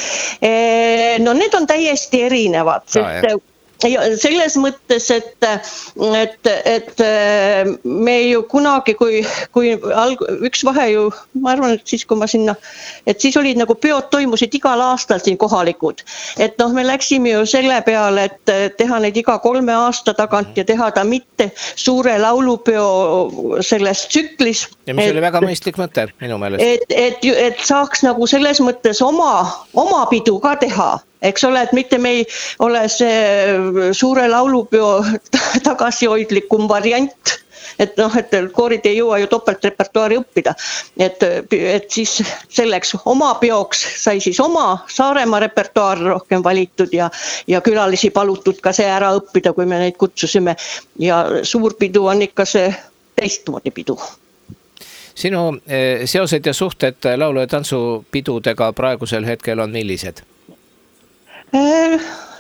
S6: No need on täiesti erinevad, sest ah, ja selles mõttes, et, et, et me ju kunagi, kui, kui alg, üks vahe ju, ma arvan, et siis, kui ma sinna, et siis olid nagu peod toimusid igal aastal siin kohalikud. Et noh, me läksime ju selle peale, et teha neid iga kolme aasta tagant ja teha ta mitte suure laulupeo selles tsüklis.
S2: Ja mis et, oli väga mõistlik mõte minu meelest.
S6: Et, et, et saaks nagu selles mõttes oma, oma pidu ka teha. Eks ole, et mitte me ei ole see suure laulupeo tagasihoidlikum variant, et noh, et koorid ei jõua ju topeltrepertuaari õppida, et, et siis selleks oma peoks sai siis oma Saaremaa repertuaar rohkem valitud ja, ja külalisi palutud ka see ära õppida, kui me neid kutsusime ja suurpidu on ikka see teistmoodi pidu.
S2: Sinu seosed ja suhted laulu- ja tantsupidudega praegusel hetkel on millised?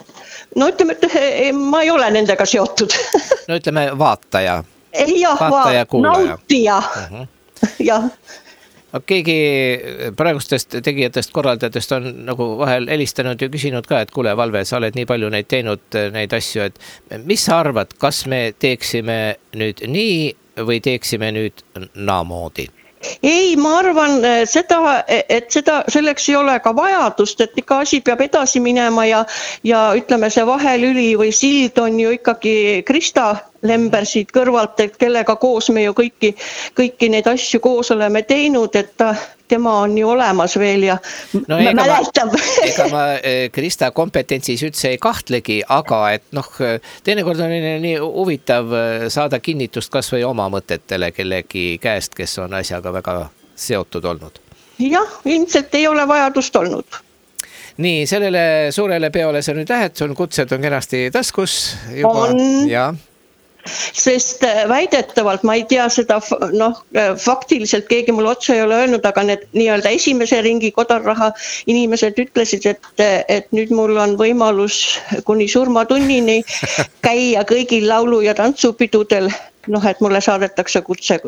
S6: no ütleme, et ma ei ole nendega seotud.
S2: No ütleme vaataja.
S6: Ei jah,
S2: vaataja, kuulaja.
S6: Nautija. Uh-huh. Jah.
S2: Keegi praegustest tegijatest, korraldajatest on nagu vahel helistanud ja küsinud ka, et kuule Valve, sa oled nii palju neid teinud, neid asju, et mis sa arvad, kas me teeksime nüüd nii või teeksime nüüd naamoodi?
S6: Ei, ma arvan seda, et seda, selleks ei ole ka vajadust, et ikka asi peab edasi minema ja, ja ütleme, see vahelüli või sild on ju ikkagi Krista Lember siit kõrvalt, et kellega koos me ju kõiki, kõiki neid asju koos oleme teinud, et ta, tema on ju olemas veel ja
S2: no, ega
S6: mäletab.
S2: Ma, ega ma Krista kompetentsis üldse ei kahtlegi, aga et noh, teinekord on nii huvitav saada kinnitust kas või oma mõtetele kellegi käest, kes on asjaga väga seotud olnud.
S6: Jah, ilmselt ei ole vajadust olnud.
S2: Nii, sellele suurele peole sa nüüd lähed, sul kutsed on kenasti taskus juba.
S6: On.
S2: Ja.
S6: Sest väidetavalt, ma ei tea seda, noh, faktiliselt keegi mul otsa ei ole öelnud, aga need nii-öelda esimese ringi kodarraha inimesed ütlesid, et, et nüüd mul on võimalus kuni surmatunnini käia kõigil laulu- ja tantsupidudel, noh, et mulle saadetakse kutse.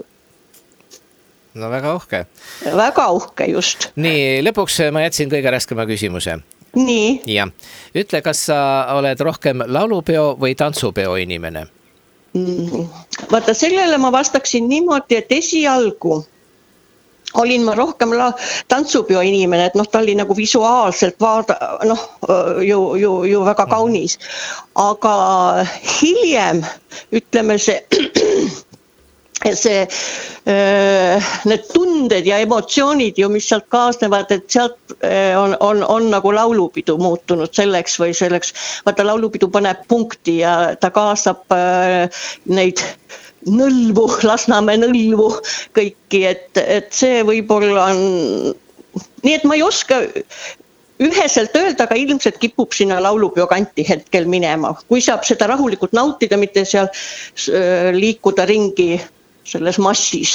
S2: No väga uhke.
S6: Väga uhke, just.
S2: Nii, lõpuks ma jätsin kõige raskema küsimuse.
S6: Nii.
S2: Ja. Ütle, kas sa oled rohkem laulupeo või tantsupeo inimene?
S6: Vaata, sellele ma vastaksin niimoodi, et esialgu olin ma rohkem la- tantsupeo inimene, et noh, ta oli nagu visuaalselt vaada, noh, ju, ju, ju väga kaunis. Aga hiljem, ütleme see, see, need tunded ja emotsioonid ju, mis sealt kaasnevad, et sealt on, on, on nagu laulupidu muutunud selleks või selleks, vaata laulupidu paneb punkti ja ta kaasab neid nõlvu, Lasnamäe nõlvu kõiki, et, et see võib-olla on, nii et ma ei oska üheselt öelda, aga ilmselt kipub sinna laulupeo kanti hetkel minema, kui saab seda rahulikult nautida, mitte seal liikuda ringi selles massis.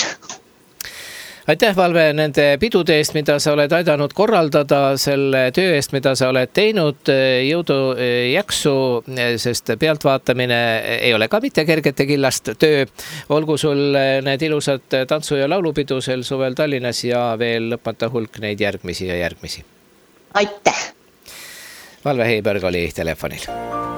S2: Aitäh, Valve, nende pidude eest, mida sa oled aidanud korraldada, selle töö eest, mida sa oled teinud, jõudu jaksu, sest pealtvaatamine ei ole ka mitte kergete killast töö. Olgu sul need ilusad tantsu- ja laulupidu sel suvel Tallinnas ja veel lõpmata hulk neid järgmisi ja järgmisi.
S6: Aitäh!
S2: Valve Heiberg oli telefonil.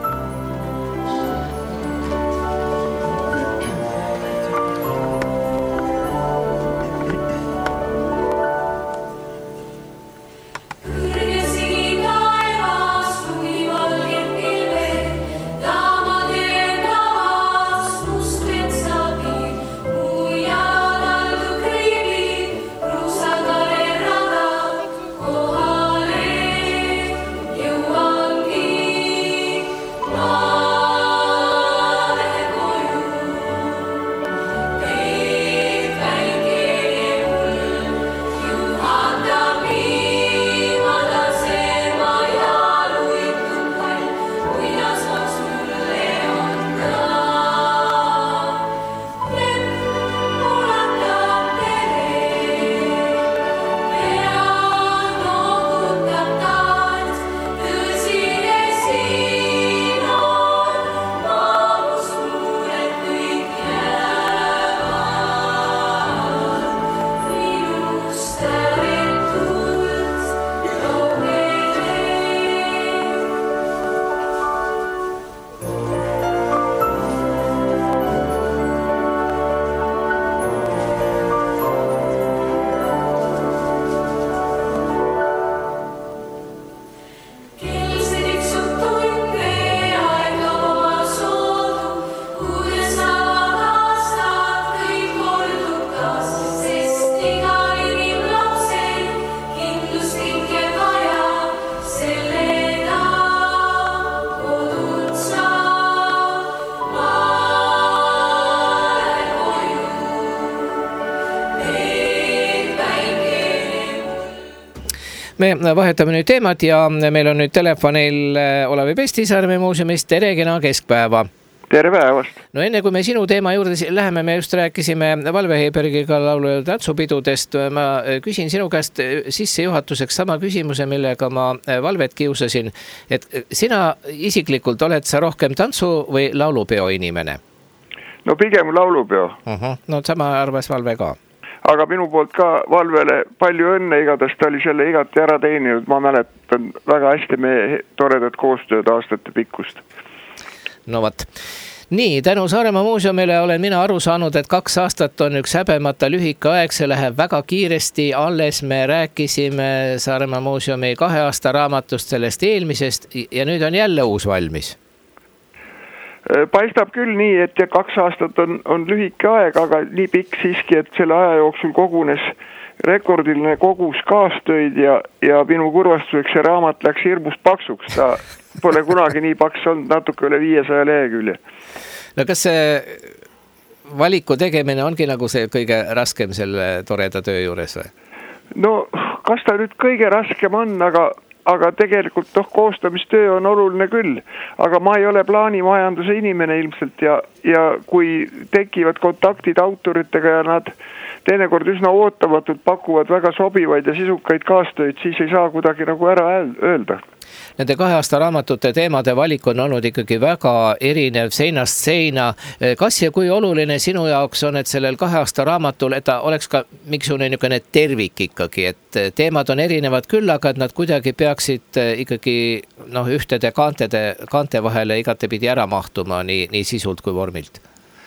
S2: Me vahetame nüüd teemat ja meil on nüüd telefonil Olavi Pesti Saaremaa muuseumist. Tere, kena keskpäeva.
S7: tere päevast!
S2: No enne kui me sinu teema juurde läheme, me just rääkisime Valve Heibergiga laulu- ja tantsupidudest. Ma küsin sinu käest sissejuhatuseks sama küsimuse, millega ma Valvet kiusasin. Et sina isiklikult oled sa rohkem tantsu- või laulupeo inimene?
S7: No pigem laulupeo.
S2: Uh-huh. No sama arvas Valve ka.
S7: Aga minu poolt ka Valvele palju õnne, igatahes ta oli selle igati ära teeninud. Ma mäletan väga hästi meie toredat koostööd aastate pikkust.
S2: No vat. Nii, tänu Saaremaa muuseumile olen mina aru saanud, et kaks aastat on üks häbemata lühike aeg, see läheb väga kiiresti. Alles me rääkisime Saaremaa muuseumi kahe aasta raamatust sellest eelmisest ja nüüd on jälle uus valmis.
S7: Paistab küll nii, et kaks aastat on, on lühike aeg, aga nii pikk siiski, et selle aja jooksul kogunes rekordiline kogus kaastöid ja, ja minu kurvastuseks see raamat läks hirmus paksuks. Ta pole kunagi nii paks olnud, natuke üle viiesaja lehekülje.
S2: No kas see valiku tegemine ongi nagu see kõige raskem selle toreda töö juures või?
S7: No kas ta nüüd kõige raskem on, aga, aga tegelikult toh, koostamistöö on oluline küll. Aga ma ei ole plaanimajanduse inimene ilmselt ja, ja kui tekivad kontaktid autoritega ja nad teinekord üsna ootamatult pakuvad väga sobivaid ja sisukaid kaastöid, siis ei saa kuidagi nagu ära öelda.
S2: Nende kahe aasta raamatute teemade valik on olnud ikkagi väga erinev seinast seina. Kas ja kui oluline sinu jaoks on, et sellel kahe aasta raamatul, et ta oleks ka miksune niisugune tervik ikkagi, et teemad on erinevad küll, aga et nad kuidagi peaksid ikkagi noh, ühtede kaantede, kaante vahele igatepidi ära mahtuma nii, nii sisult kui vormilt?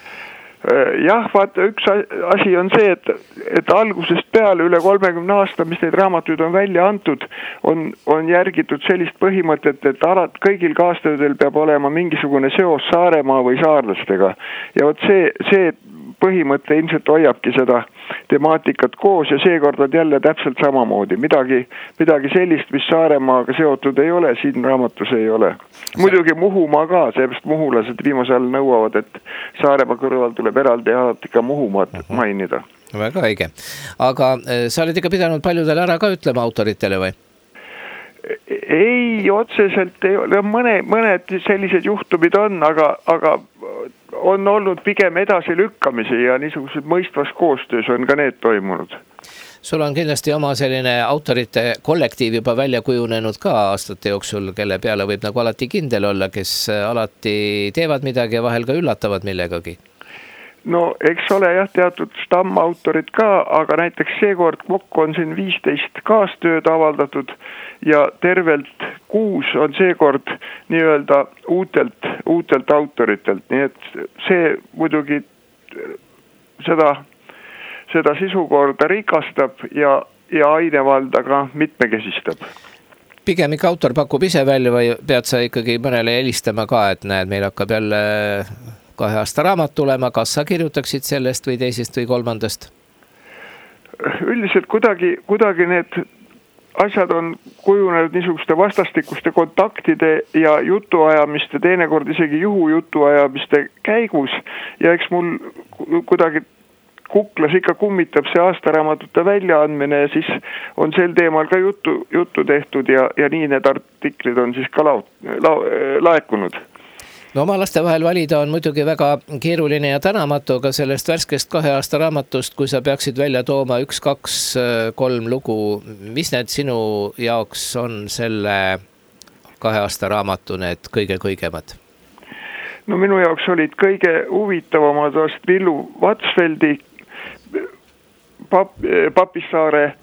S7: Jah, vaata, üks asi on see, et, et algusest peale üle kolmekümne aasta, mis neid raamatuid on välja antud, on, on järgitud sellist põhimõtet, et alat, kõigil kaastöödel peab olema mingisugune seos Saaremaa või saarlastega. Ja vot see, see põhimõte ilmselt hoiabki seda temaatikat koos ja seekord on jälle täpselt samamoodi. Midagi, midagi sellist, mis Saaremaaga seotud ei ole, siin raamatus ei ole. Muidugi Muhumaa ka, seepärast muhulased viimasel nõuavad, et Saaremaa kõrval tuleb eraldi alati ka Muhumaad mainida.
S2: Väga õige. Aga sa oled ikka pidanud paljudele ära ka ütlema autoritele või?
S7: Ei, otseselt ei ole. Mõne, mõned sellised juhtumid on, aga, aga on olnud pigem edasi lükkamisi ja niisugused mõistvas koostöös on ka need toimunud.
S2: Sul on kindlasti oma selline autorite kollektiiv juba välja kujunenud ka aastate jooksul, kelle peale võib nagu alati kindel olla, kes alati teevad midagi ja vahel ka üllatavad millegagi.
S7: No eks ole jah teatud stammautorid ka, aga näiteks seekord kokku on siin viisteist kaastööd avaldatud ja tervelt kuus on seekord nii-öelda uutelt, uutelt autoritelt. Nii et see muidugi seda, seda sisukorda rikastab ja, ja ainevalda ka mitmekesistab.
S2: Pigem ikka autor pakub ise välja või pead sa ikkagi mõnele helistama ka, et näed, meil hakkab jälle kahe aasta raamat tulema, kas sa kirjutaksid sellest või teisest või kolmandast? Üldiselt
S7: kuidagi, kuidagi need asjad on kujunenud niisuguste vastastikuste kontaktide ja jutuajamiste, teinekord isegi juhu jutuajamiste käigus ja eks mul kuidagi kuklas ikka kummitab see aastaraamatute väljaandmine ja siis on sel teemal ka juttu, juttu tehtud ja, ja nii need artiklid on siis ka lau, lau, laekunud.
S2: No oma laste vahel valida on muidugi väga keeruline ja tänamatu, aga sellest värskest kahe aasta raamatust, kui sa peaksid välja tooma üks, kaks, kolm lugu, mis need sinu jaoks on selle kahe aasta raamatu need kõige-kõigemad?
S7: No minu jaoks olid kõige huvitavamad vast Villu Vatsfeldi pap, Papissaare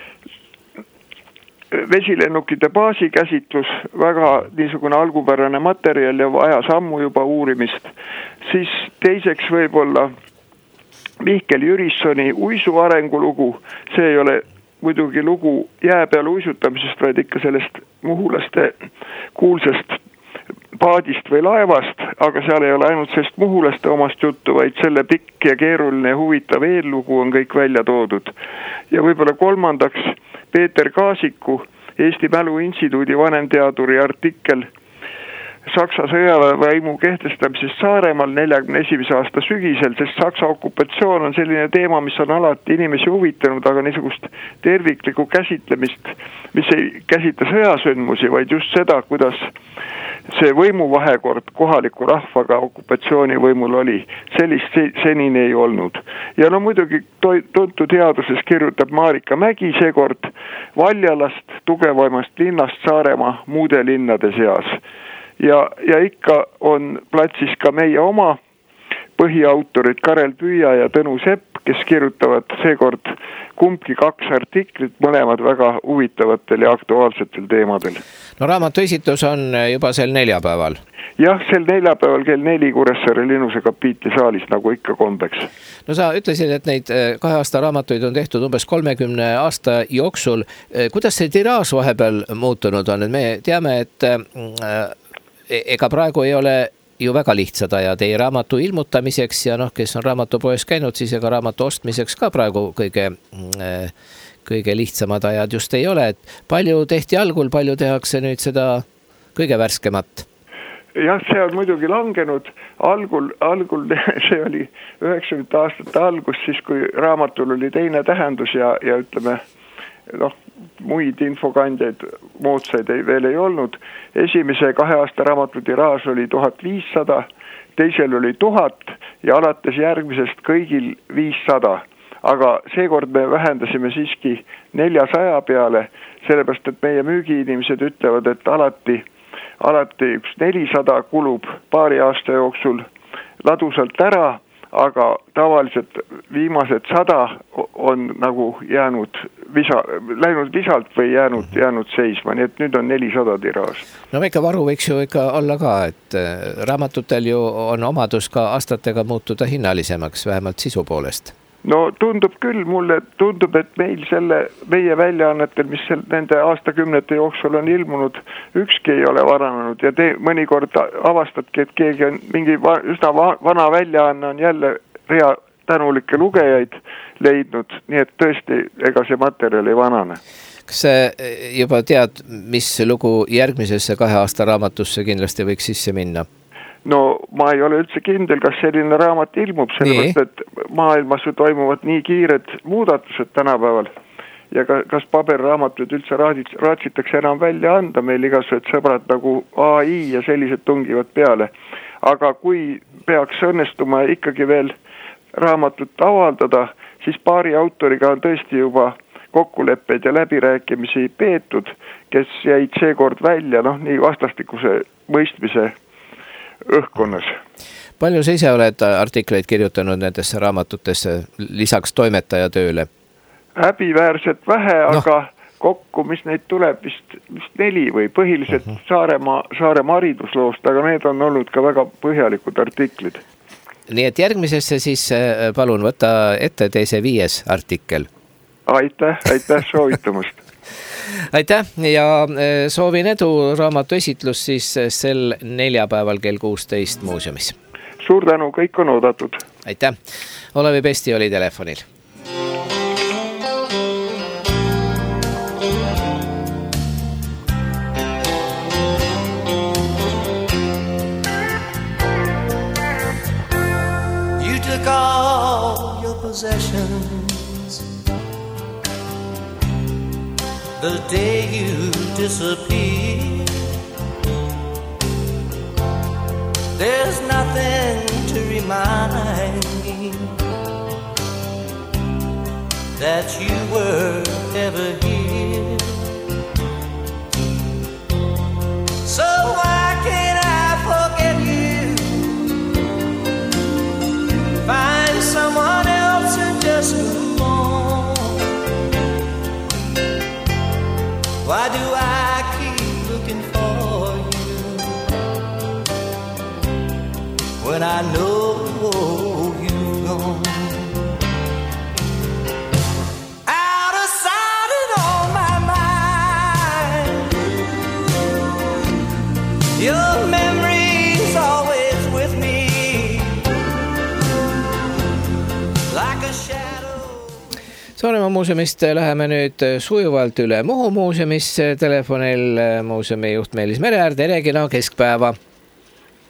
S7: vesilennukite baasi käsitlus, väga niisugune algupärane materjal ja vaja sammu juba uurimist. Siis teiseks võib-olla Mihkel Jürissoni uisu arengulugu, see ei ole muidugi lugu jää peal uisutamisest, vaid ikka sellest muhulaste kuulsast paadist või laevast, aga seal ei ole ainult sellest muhulaste omast juttu, vaid selle pikk ja keeruline ja huvitav eellugu on kõik välja toodud. Ja võib-olla kolmandaks Peeter Kaasiku, Eesti Mälu Instituudi vanemteaduri artikkel Saksa sõjaväevõimu kehtestamisest Saaremaal neljakümne esimese aasta sügisel, sest Saksa okupatsioon on selline teema, mis on alati inimesi huvitanud, aga niisugust terviklikku käsitlemist, mis ei käsitle sõjasündmusi, vaid just seda, kuidas see võimuvahekord kohaliku rahvaga okupatsioonivõimul oli, sellist senini ei olnud. Ja no muidugi tuntud teaduses kirjutab Marika Mägi seekord Valjalast, tugevaimast linnast Saaremaa muude linnade seas. Ja, ja ikka on platsis ka meie oma põhiautorid Karel Püüa ja Tõnu Sepp, kes kirjutavad seekord kumbki kaks artiklit, mõlemad väga huvitavatel ja aktuaalsetel teemadel.
S2: No raamatu esitus on juba sel neljapäeval.
S7: Jah, sel neljapäeval kell neli Kuressaare Linnuse kapiitli saalis, nagu ikka kombeks.
S2: No sa ütlesid, et neid kahe aasta raamatuid on tehtud umbes kolmekümne aasta jooksul. Kuidas see tiraaž vahepeal muutunud on? Me teame, et ega praegu ei ole ju väga lihtsad ajad ei raamatu ilmutamiseks ja noh, kes on raamatupoes käinud, siis ega raamatu ostmiseks ka praegu kõige, kõige lihtsamad ajad just ei ole. Et palju tehti algul, palju tehakse nüüd seda kõige värskemat?
S7: Jah, see on muidugi langenud. Algul, algul see oli üheksakümnendate aastate algus, siis kui raamatul oli teine tähendus ja, ja ütleme, noh, muid infokandjaid moodsaid ei, veel ei olnud. Esimese kahe aasta raamatu tiraaž oli tuhat viissada, teisel oli tuhat ja alates järgmisest kõigil viissada. Aga seekord me vähendasime siiski neljasaja peale, sellepärast et meie müügiinimesed ütlevad, et alati, alati üks nelisada kulub paari aasta jooksul ladusalt ära, aga tavaliselt viimased sada on nagu jäänud visa, läinud visalt või jäänud, jäänud seisma, nii et nüüd on nelisada tiraaž.
S2: No väike varu võiks ju ikka olla ka, et raamatutel ju on omadus ka aastatega muutuda hinnalisemaks, vähemalt sisu poolest.
S7: No tundub küll, mulle tundub, et meil selle meie väljaannetel, mis nende aastakümnete jooksul on ilmunud, ükski ei ole varanenud ja te, mõnikord avastadki, et keegi on mingi va, üsna va, vana väljaanne on jälle rea tänulikke lugejaid leidnud, nii et tõesti, ega see materjal ei vanane.
S2: Kas juba tead, mis lugu järgmisesse kahe aasta raamatusse kindlasti võiks sisse minna?
S7: No ma ei ole üldse kindel, kas selline raamat ilmub, sellepärast, et maailmas toimuvad nii kiired muudatused tänapäeval ja ka, kas paberraamatud üldse raatsitakse enam välja anda, meil igasugused sõbrad nagu A I ja sellised tungivad peale. Aga kui peaks õnnestuma ikkagi veel raamatut avaldada, siis paari autoriga on tõesti juba kokkuleppeid ja läbirääkimisi peetud, kes jäid seekord välja, noh nii vastastikuse mõistmise õhkkonnas.
S2: Palju sa ise oled artikleid kirjutanud nendesse raamatutesse lisaks toimetaja tööle?
S7: Häbiväärselt vähe, no. Aga kokku, mis neid tuleb, vist, vist neli või põhiliselt uh-huh. Saaremaa, Saaremaa haridusloost, aga need on olnud ka väga põhjalikud artiklid.
S2: Nii et järgmisesse siis palun võtta ette tee see viies artikkel.
S7: Aitäh, aitäh soovitamast.
S2: Aitäh ja soovin edu raamatu esitlus siis sel neljapäeval kell kuusteist muuseumis.
S7: Suur tänu, kõik on oodatud.
S2: Aitäh. Olevi Pesti oli telefonil.
S5: You took all your possessions the day you disappear. There's nothing to remind me that you were ever here. So why can't I forget you? Find someone else and just move on. Why do I keep looking for you when I know you've gone? Out of sight and on my mind, your memory's always with me like a shadow.
S2: Saaremaa muuseumist läheme nüüd sujuvalt üle Muhu muuseumisse. Telefonil muuseumi juht Meelis Mereäär, tere, kena keskpäeva.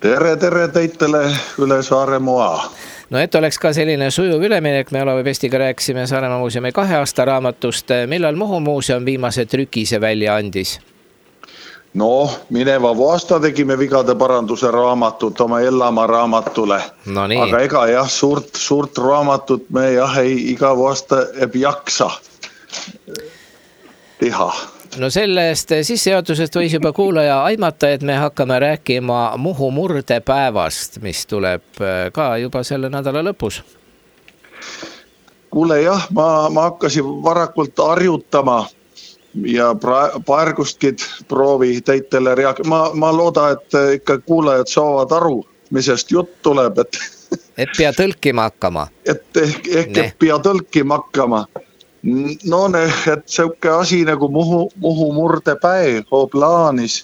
S8: tere, tere teitele üle Saaremaa.
S2: No et oleks ka selline sujuv üleminek, me Olavi Pestiga rääkisime Saaremaa muuseumi kahe aasta raamatust. Millal Muhu muuseum viimase trükise välja andis?
S8: No, mineva aasta tegime vigade paranduse raamatut oma Ellamaa raamatule.
S2: No nii.
S8: Aga ega jah, suurt, suurt raamatut me jah ei iga aasta ei jaksa teha.
S2: No sellest sissejuhatusest võis juba kuulaja aimata, et me hakkame rääkima Muhu murdepäevast, mis tuleb ka juba selle nädala lõpus.
S8: Kuule jah, ma, ma hakkasin varakult harjutama ja praegustki proovi teitele reageerida. Ma, ma looda, et ikka kuulajad saavad aru, misest jutt tuleb. Et,
S2: et pea tõlkima hakkama.
S8: Et ehk, ehk et pea tõlkima hakkama. No ne, et seuke asi nagu Muhu, Muhu murdepäev on plaanis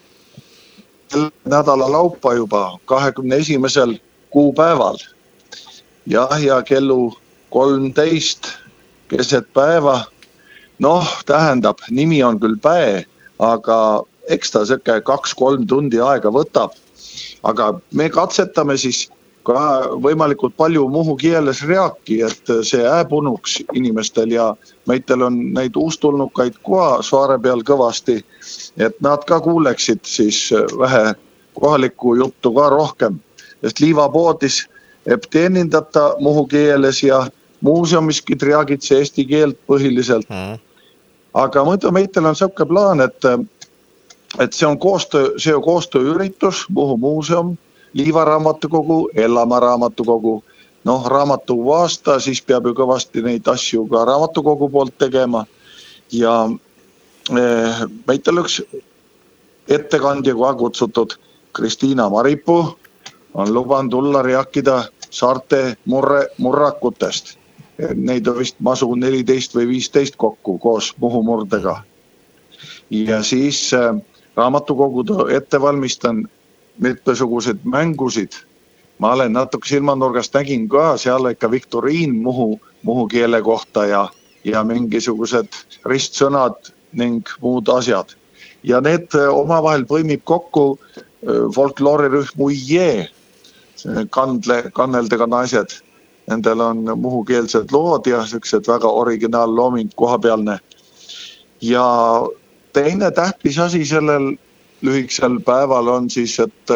S8: nädala laupa juba kahekümne esimesel kuupäeval. Jah, ja kellu kolmteist keset päeva. Noh, tähendab, nimi on küll päe, aga eks ta seuke kaks-kolm tundi aega võtab. Aga me katsetame siis ka võimalikult palju muhu keeles rääki, et see ääpunuks inimestel ja meitel on neid uustulnukaid koha Saare peal kõvasti, et nad ka kuuleksid siis vähe kohalikku juttu ka rohkem. Sest liivapoodis eb teenindata muhu keeles ja muuseumiskid räägid see eesti keelt põhiliselt. Mm. Aga mõtlen, meitel on selline plaan, et, et see on koostöö, see on koostööüritus, Muhu muuseum, Liiva raamatukogu, Ellamaa raamatukogu. Noh, raamatukogu aasta, siis peab ju kõvasti neid asju ka raamatukogu poolt tegema. Ja eh, meitel üks ettekandja koha kutsutud Kristiina Maripuu on luban tulla rääkida saarte murre, murrakutest. Neid on vist masu neliteist või viisteist kokku koos Muhu murdega. Ja siis eh, raamatukogu ette valmistan mitmesugused mängusid. Ma olen natuke silmanurgast nägin ka seal ikka viktoriin muhu, muhu keele kohta ja, ja mingisugused ristsõnad ning muud asjad. Ja need omavahel põimib kokku folkloorirühm Uie, kandle, kanneldega naised. Nendel on muhukeelsed lood ja sellised väga originaallooming kohapealne. Ja teine tähtis asi sellel lühiksel päeval on siis, et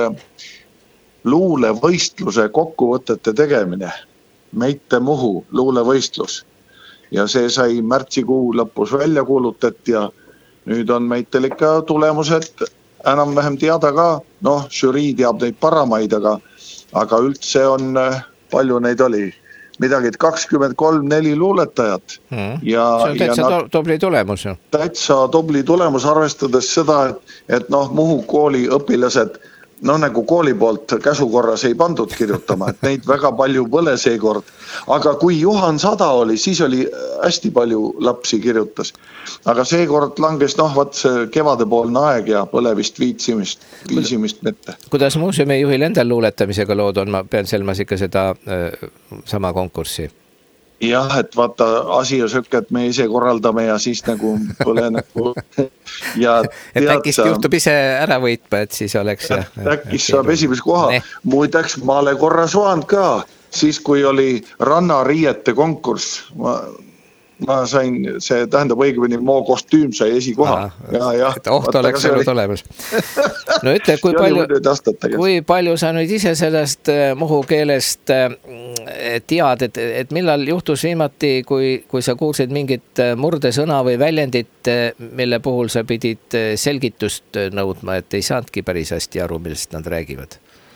S8: luulevõistluse kokkuvõtete tegemine. Meite Muhu luulevõistlus. Ja see sai märtsikuu lõpus välja kuulutet ja nüüd on meitel ikka tulemused enam-vähem teada ka. Noh, žürii teab neid paramaid, aga, aga üldse on palju neid oli. Midagi kakskümmend kolm neli luuletajat.
S2: Hmm. Ja, see on täitsa ja tubli tulemus. Ju.
S8: Täitsa tubli tulemus arvestades seda, et, et noh, Muhu kooli õpilased, no nagu kooli poolt käsukorras ei pandud kirjutama, et neid väga palju põle seekord. Aga kui Juhan Sada oli, siis oli hästi palju lapsi kirjutas. Aga seekord langes noh, vaat see kevadepoolne aeg ja põle vist viitsimist, viisimist mitte.
S2: Kuidas muuseumi juhil endal luuletamisega lood on? Ma pean selmas ikka seda äh, sama konkurssi.
S8: Jah, et vaata, asi on söke, et me ise korraldame ja siis nagu põle nagu... Ja
S2: et äkist juhtub ise ära võitma, et siis oleks...
S8: Äkist saab esimese koha. Ne. Muideks, ma olen korra soand ka, siis kui oli rannariiete konkurss. Ma, ma sain, see tähendab õigemini, moo kostüüm sai esikoha.
S2: Ja, ja, et oht oleks olnud oli... olemas. No ütle, kui palju, kui palju sa nüüd ise sellest muhu keelest tead, et, et millal juhtus viimati, kui, kui sa kuulsid mingit murdesõna või väljendit, mille puhul sa pidid selgitust nõudma, et ei saanudki päris hästi aru, millest nad räägivad?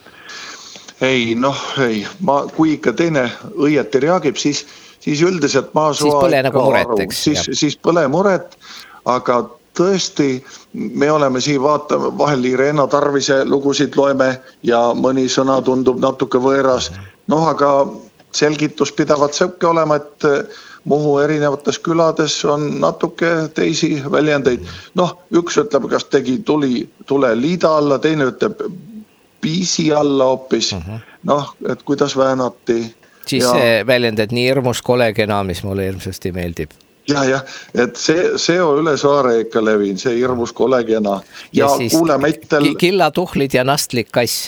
S8: Ei, noh, ei. Ma, kui ikka teine õieti reagib, siis, siis üldiselt ma
S2: siis põle nagu muret, eks?
S8: Siis, siis põle muret, aga tõesti, me oleme siin vaata, vahel Irena Tarvise lugusid loeme ja mõni sõna tundub natuke võeras. Noh, aga selgitus pidavat sõpke olema, et Muhu erinevates külades on natuke teisi väljendeid. Noh, üks ütleb, kas tegi tuli, tule liida alla, teine ütleb piisi alla hoopis. Uh-huh. Noh, et kuidas väänati.
S2: Siis ja... see väljend, et nii hirmus kolekena, mis mulle hirmsasti meeldib.
S8: Ja, ja, et see, see on üle Saare ikka levin, see hirmus kolekena. Ja, ja kuule meitel...
S2: Killa tuhlid ja nastlik kass.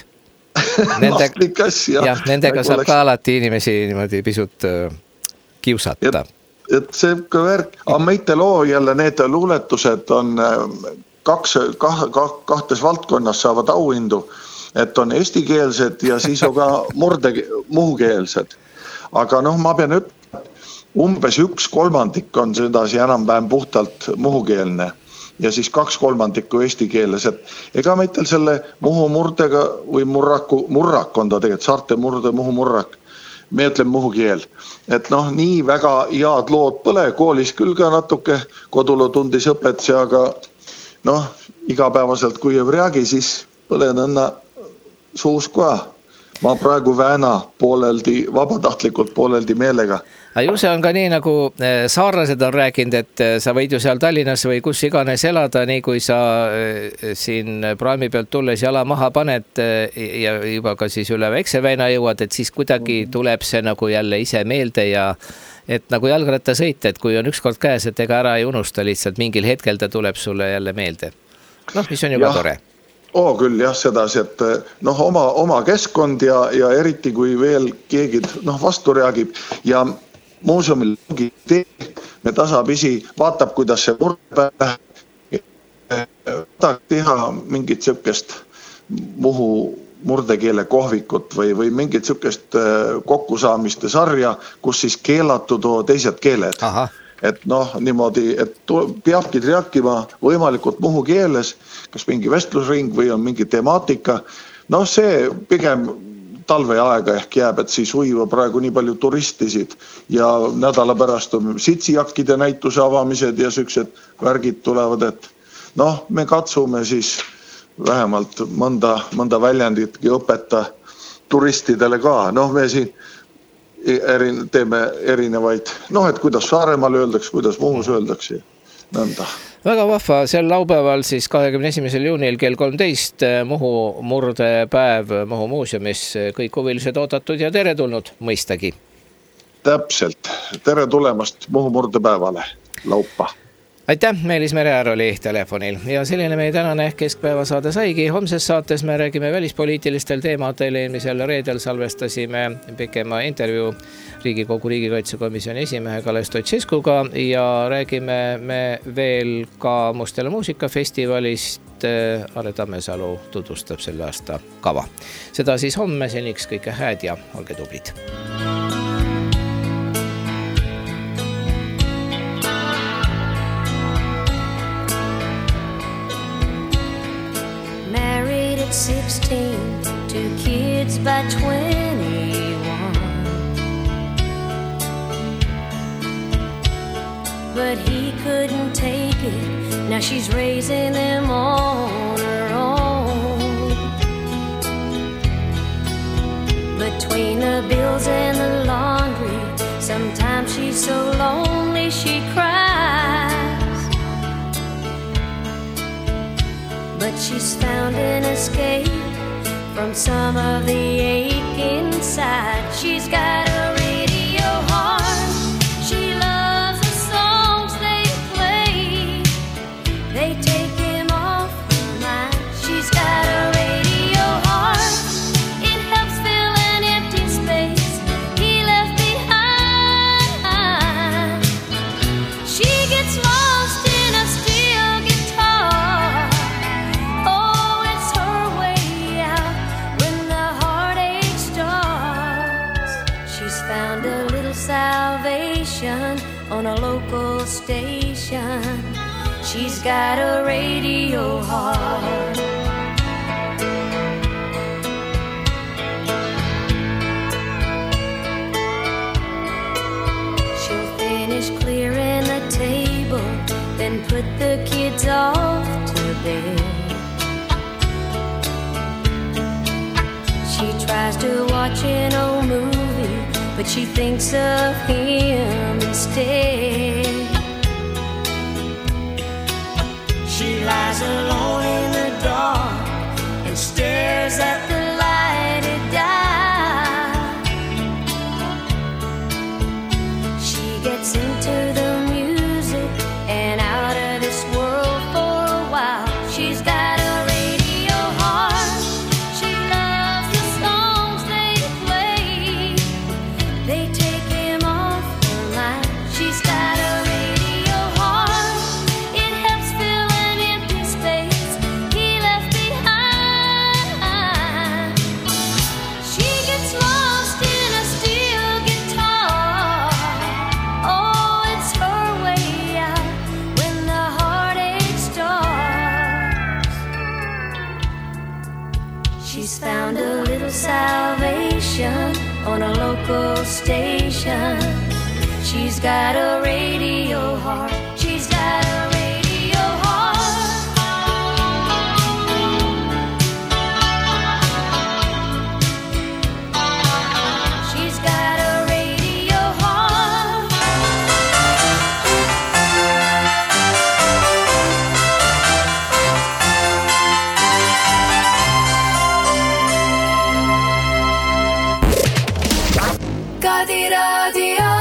S8: Nendega,
S2: jah, nendega saab ka alati inimesi niimoodi pisut kiusata.
S8: Et, et see ka värk, aga meite loo jälle need luuletused on kaks, kah, kah, kahtes valdkonnas saavad auhindu, et on eestikeelsed ja siis on ka murde muhukeelsed. Aga noh, ma pean ütlema, umbes üks kolmandik on sedasi enam-vähem puhtalt muhukeelne. Ja siis kaks kolmandikku eesti keeles, et ega meitel selle muhu murdega või murraku, murrak on ta tegelikult, saarte murde muhu murrak, me ütleme muhu keel. Et noh, nii väga head lood põle, koolis küll ka natuke kodulu tundis õpetsi, aga noh, igapäevaselt kui ei räägi, siis põlen õnna suus ka. Ma praegu vääna pooleldi, vabatahtlikult pooleldi meelega.
S2: Aga ju see on ka nii, nagu saarlased on rääkinud, et sa võid ju seal Tallinnas või kus iganes elada, nii kui sa siin praami pealt tulles jala maha paned ja juba ka siis üle Väikseväina jõuad, et siis kuidagi tuleb see nagu jälle ise meelde ja et nagu jalgratta sõita, et kui on ükskord käes, et ega ära ei unusta lihtsalt, mingil hetkel ta tuleb sulle jälle meelde. Noh, mis on juba ja. Tore.
S8: Oo küll jah, sedasi, et noh, oma, oma keskkond ja, ja eriti kui veel keegi noh, vastu reagib ja muuseumil tee, me tasapisi vaatab, kuidas see murdepäev tahab teha mingit sükest muhu murdekeele kohvikut või, või mingit sükest kokkusaamiste sarja, kus siis keelatud on teised keeled. Aha. Et noh, niimoodi, et peabki rääkima võimalikult muhu keeles, kas mingi vestlusring või on mingi temaatika. No see pigem talve aega ehk jääb, et siis uiva praegu nii palju turistisid ja nädala pärast on sitsijakkide näituse avamised ja süksed värgid tulevad, et noh, me katsume siis vähemalt mõnda, mõnda väljenditki õpeta turistidele ka. Noh, me siin Erin, teeme erinevaid, noh, et kuidas Saaremaal öeldakse, kuidas muhus öeldakse, nõnda.
S2: Väga vahva, sel laupäeval siis kahekümne esimesel juunil kell kolmteist Muhu murdepäev Muhu muuseumis, kõik huvilised oodatud ja tere tulnud mõistagi.
S8: Täpselt, tere tulemast Muhu murdepäevale laupa.
S2: Aitäh, Meelis Mereäär oli telefonil ja selline meie tänane keskpäeva saade saigi. Homses saates me räägime välispoliitilistel teemadel. Eelmisel reedel salvestasime pikema intervjuu Riigikogu riigikaitsekomisjoni esimehe Kalev Stoicescuga ja räägime me veel ka Mustele muusikafestivalist. Are Tammesalu tutvustab selle aasta kava. Seda siis homme, seniks kõike hääd ja olge tublid.
S3: sixteen, two kids by twenty-one. But he couldn't take it, now she's raising them on her own. Between the bills and the laundry, sometimes she's so lonely she cries. But she's found an escape from some of the ache inside. She's got a radio heart. She loves the songs they play. They take him off her mind. She's got a radio heart. It helps fill an empty space he left behind. She gets lost in a steel guitar. Found a little salvation on a local station. She's got a radio heart. She'll finish clearing the table, then put the kids off to bed. She tries to watch an old movie, but she thinks of him instead. She lies alone in the dark and stares at the lighted dial. She gets into the music and out of this world for a while. She's got a radio heart. She loves the She's got a radio heart. She's got a radio heart. She's got a radio heart. Kadi radio.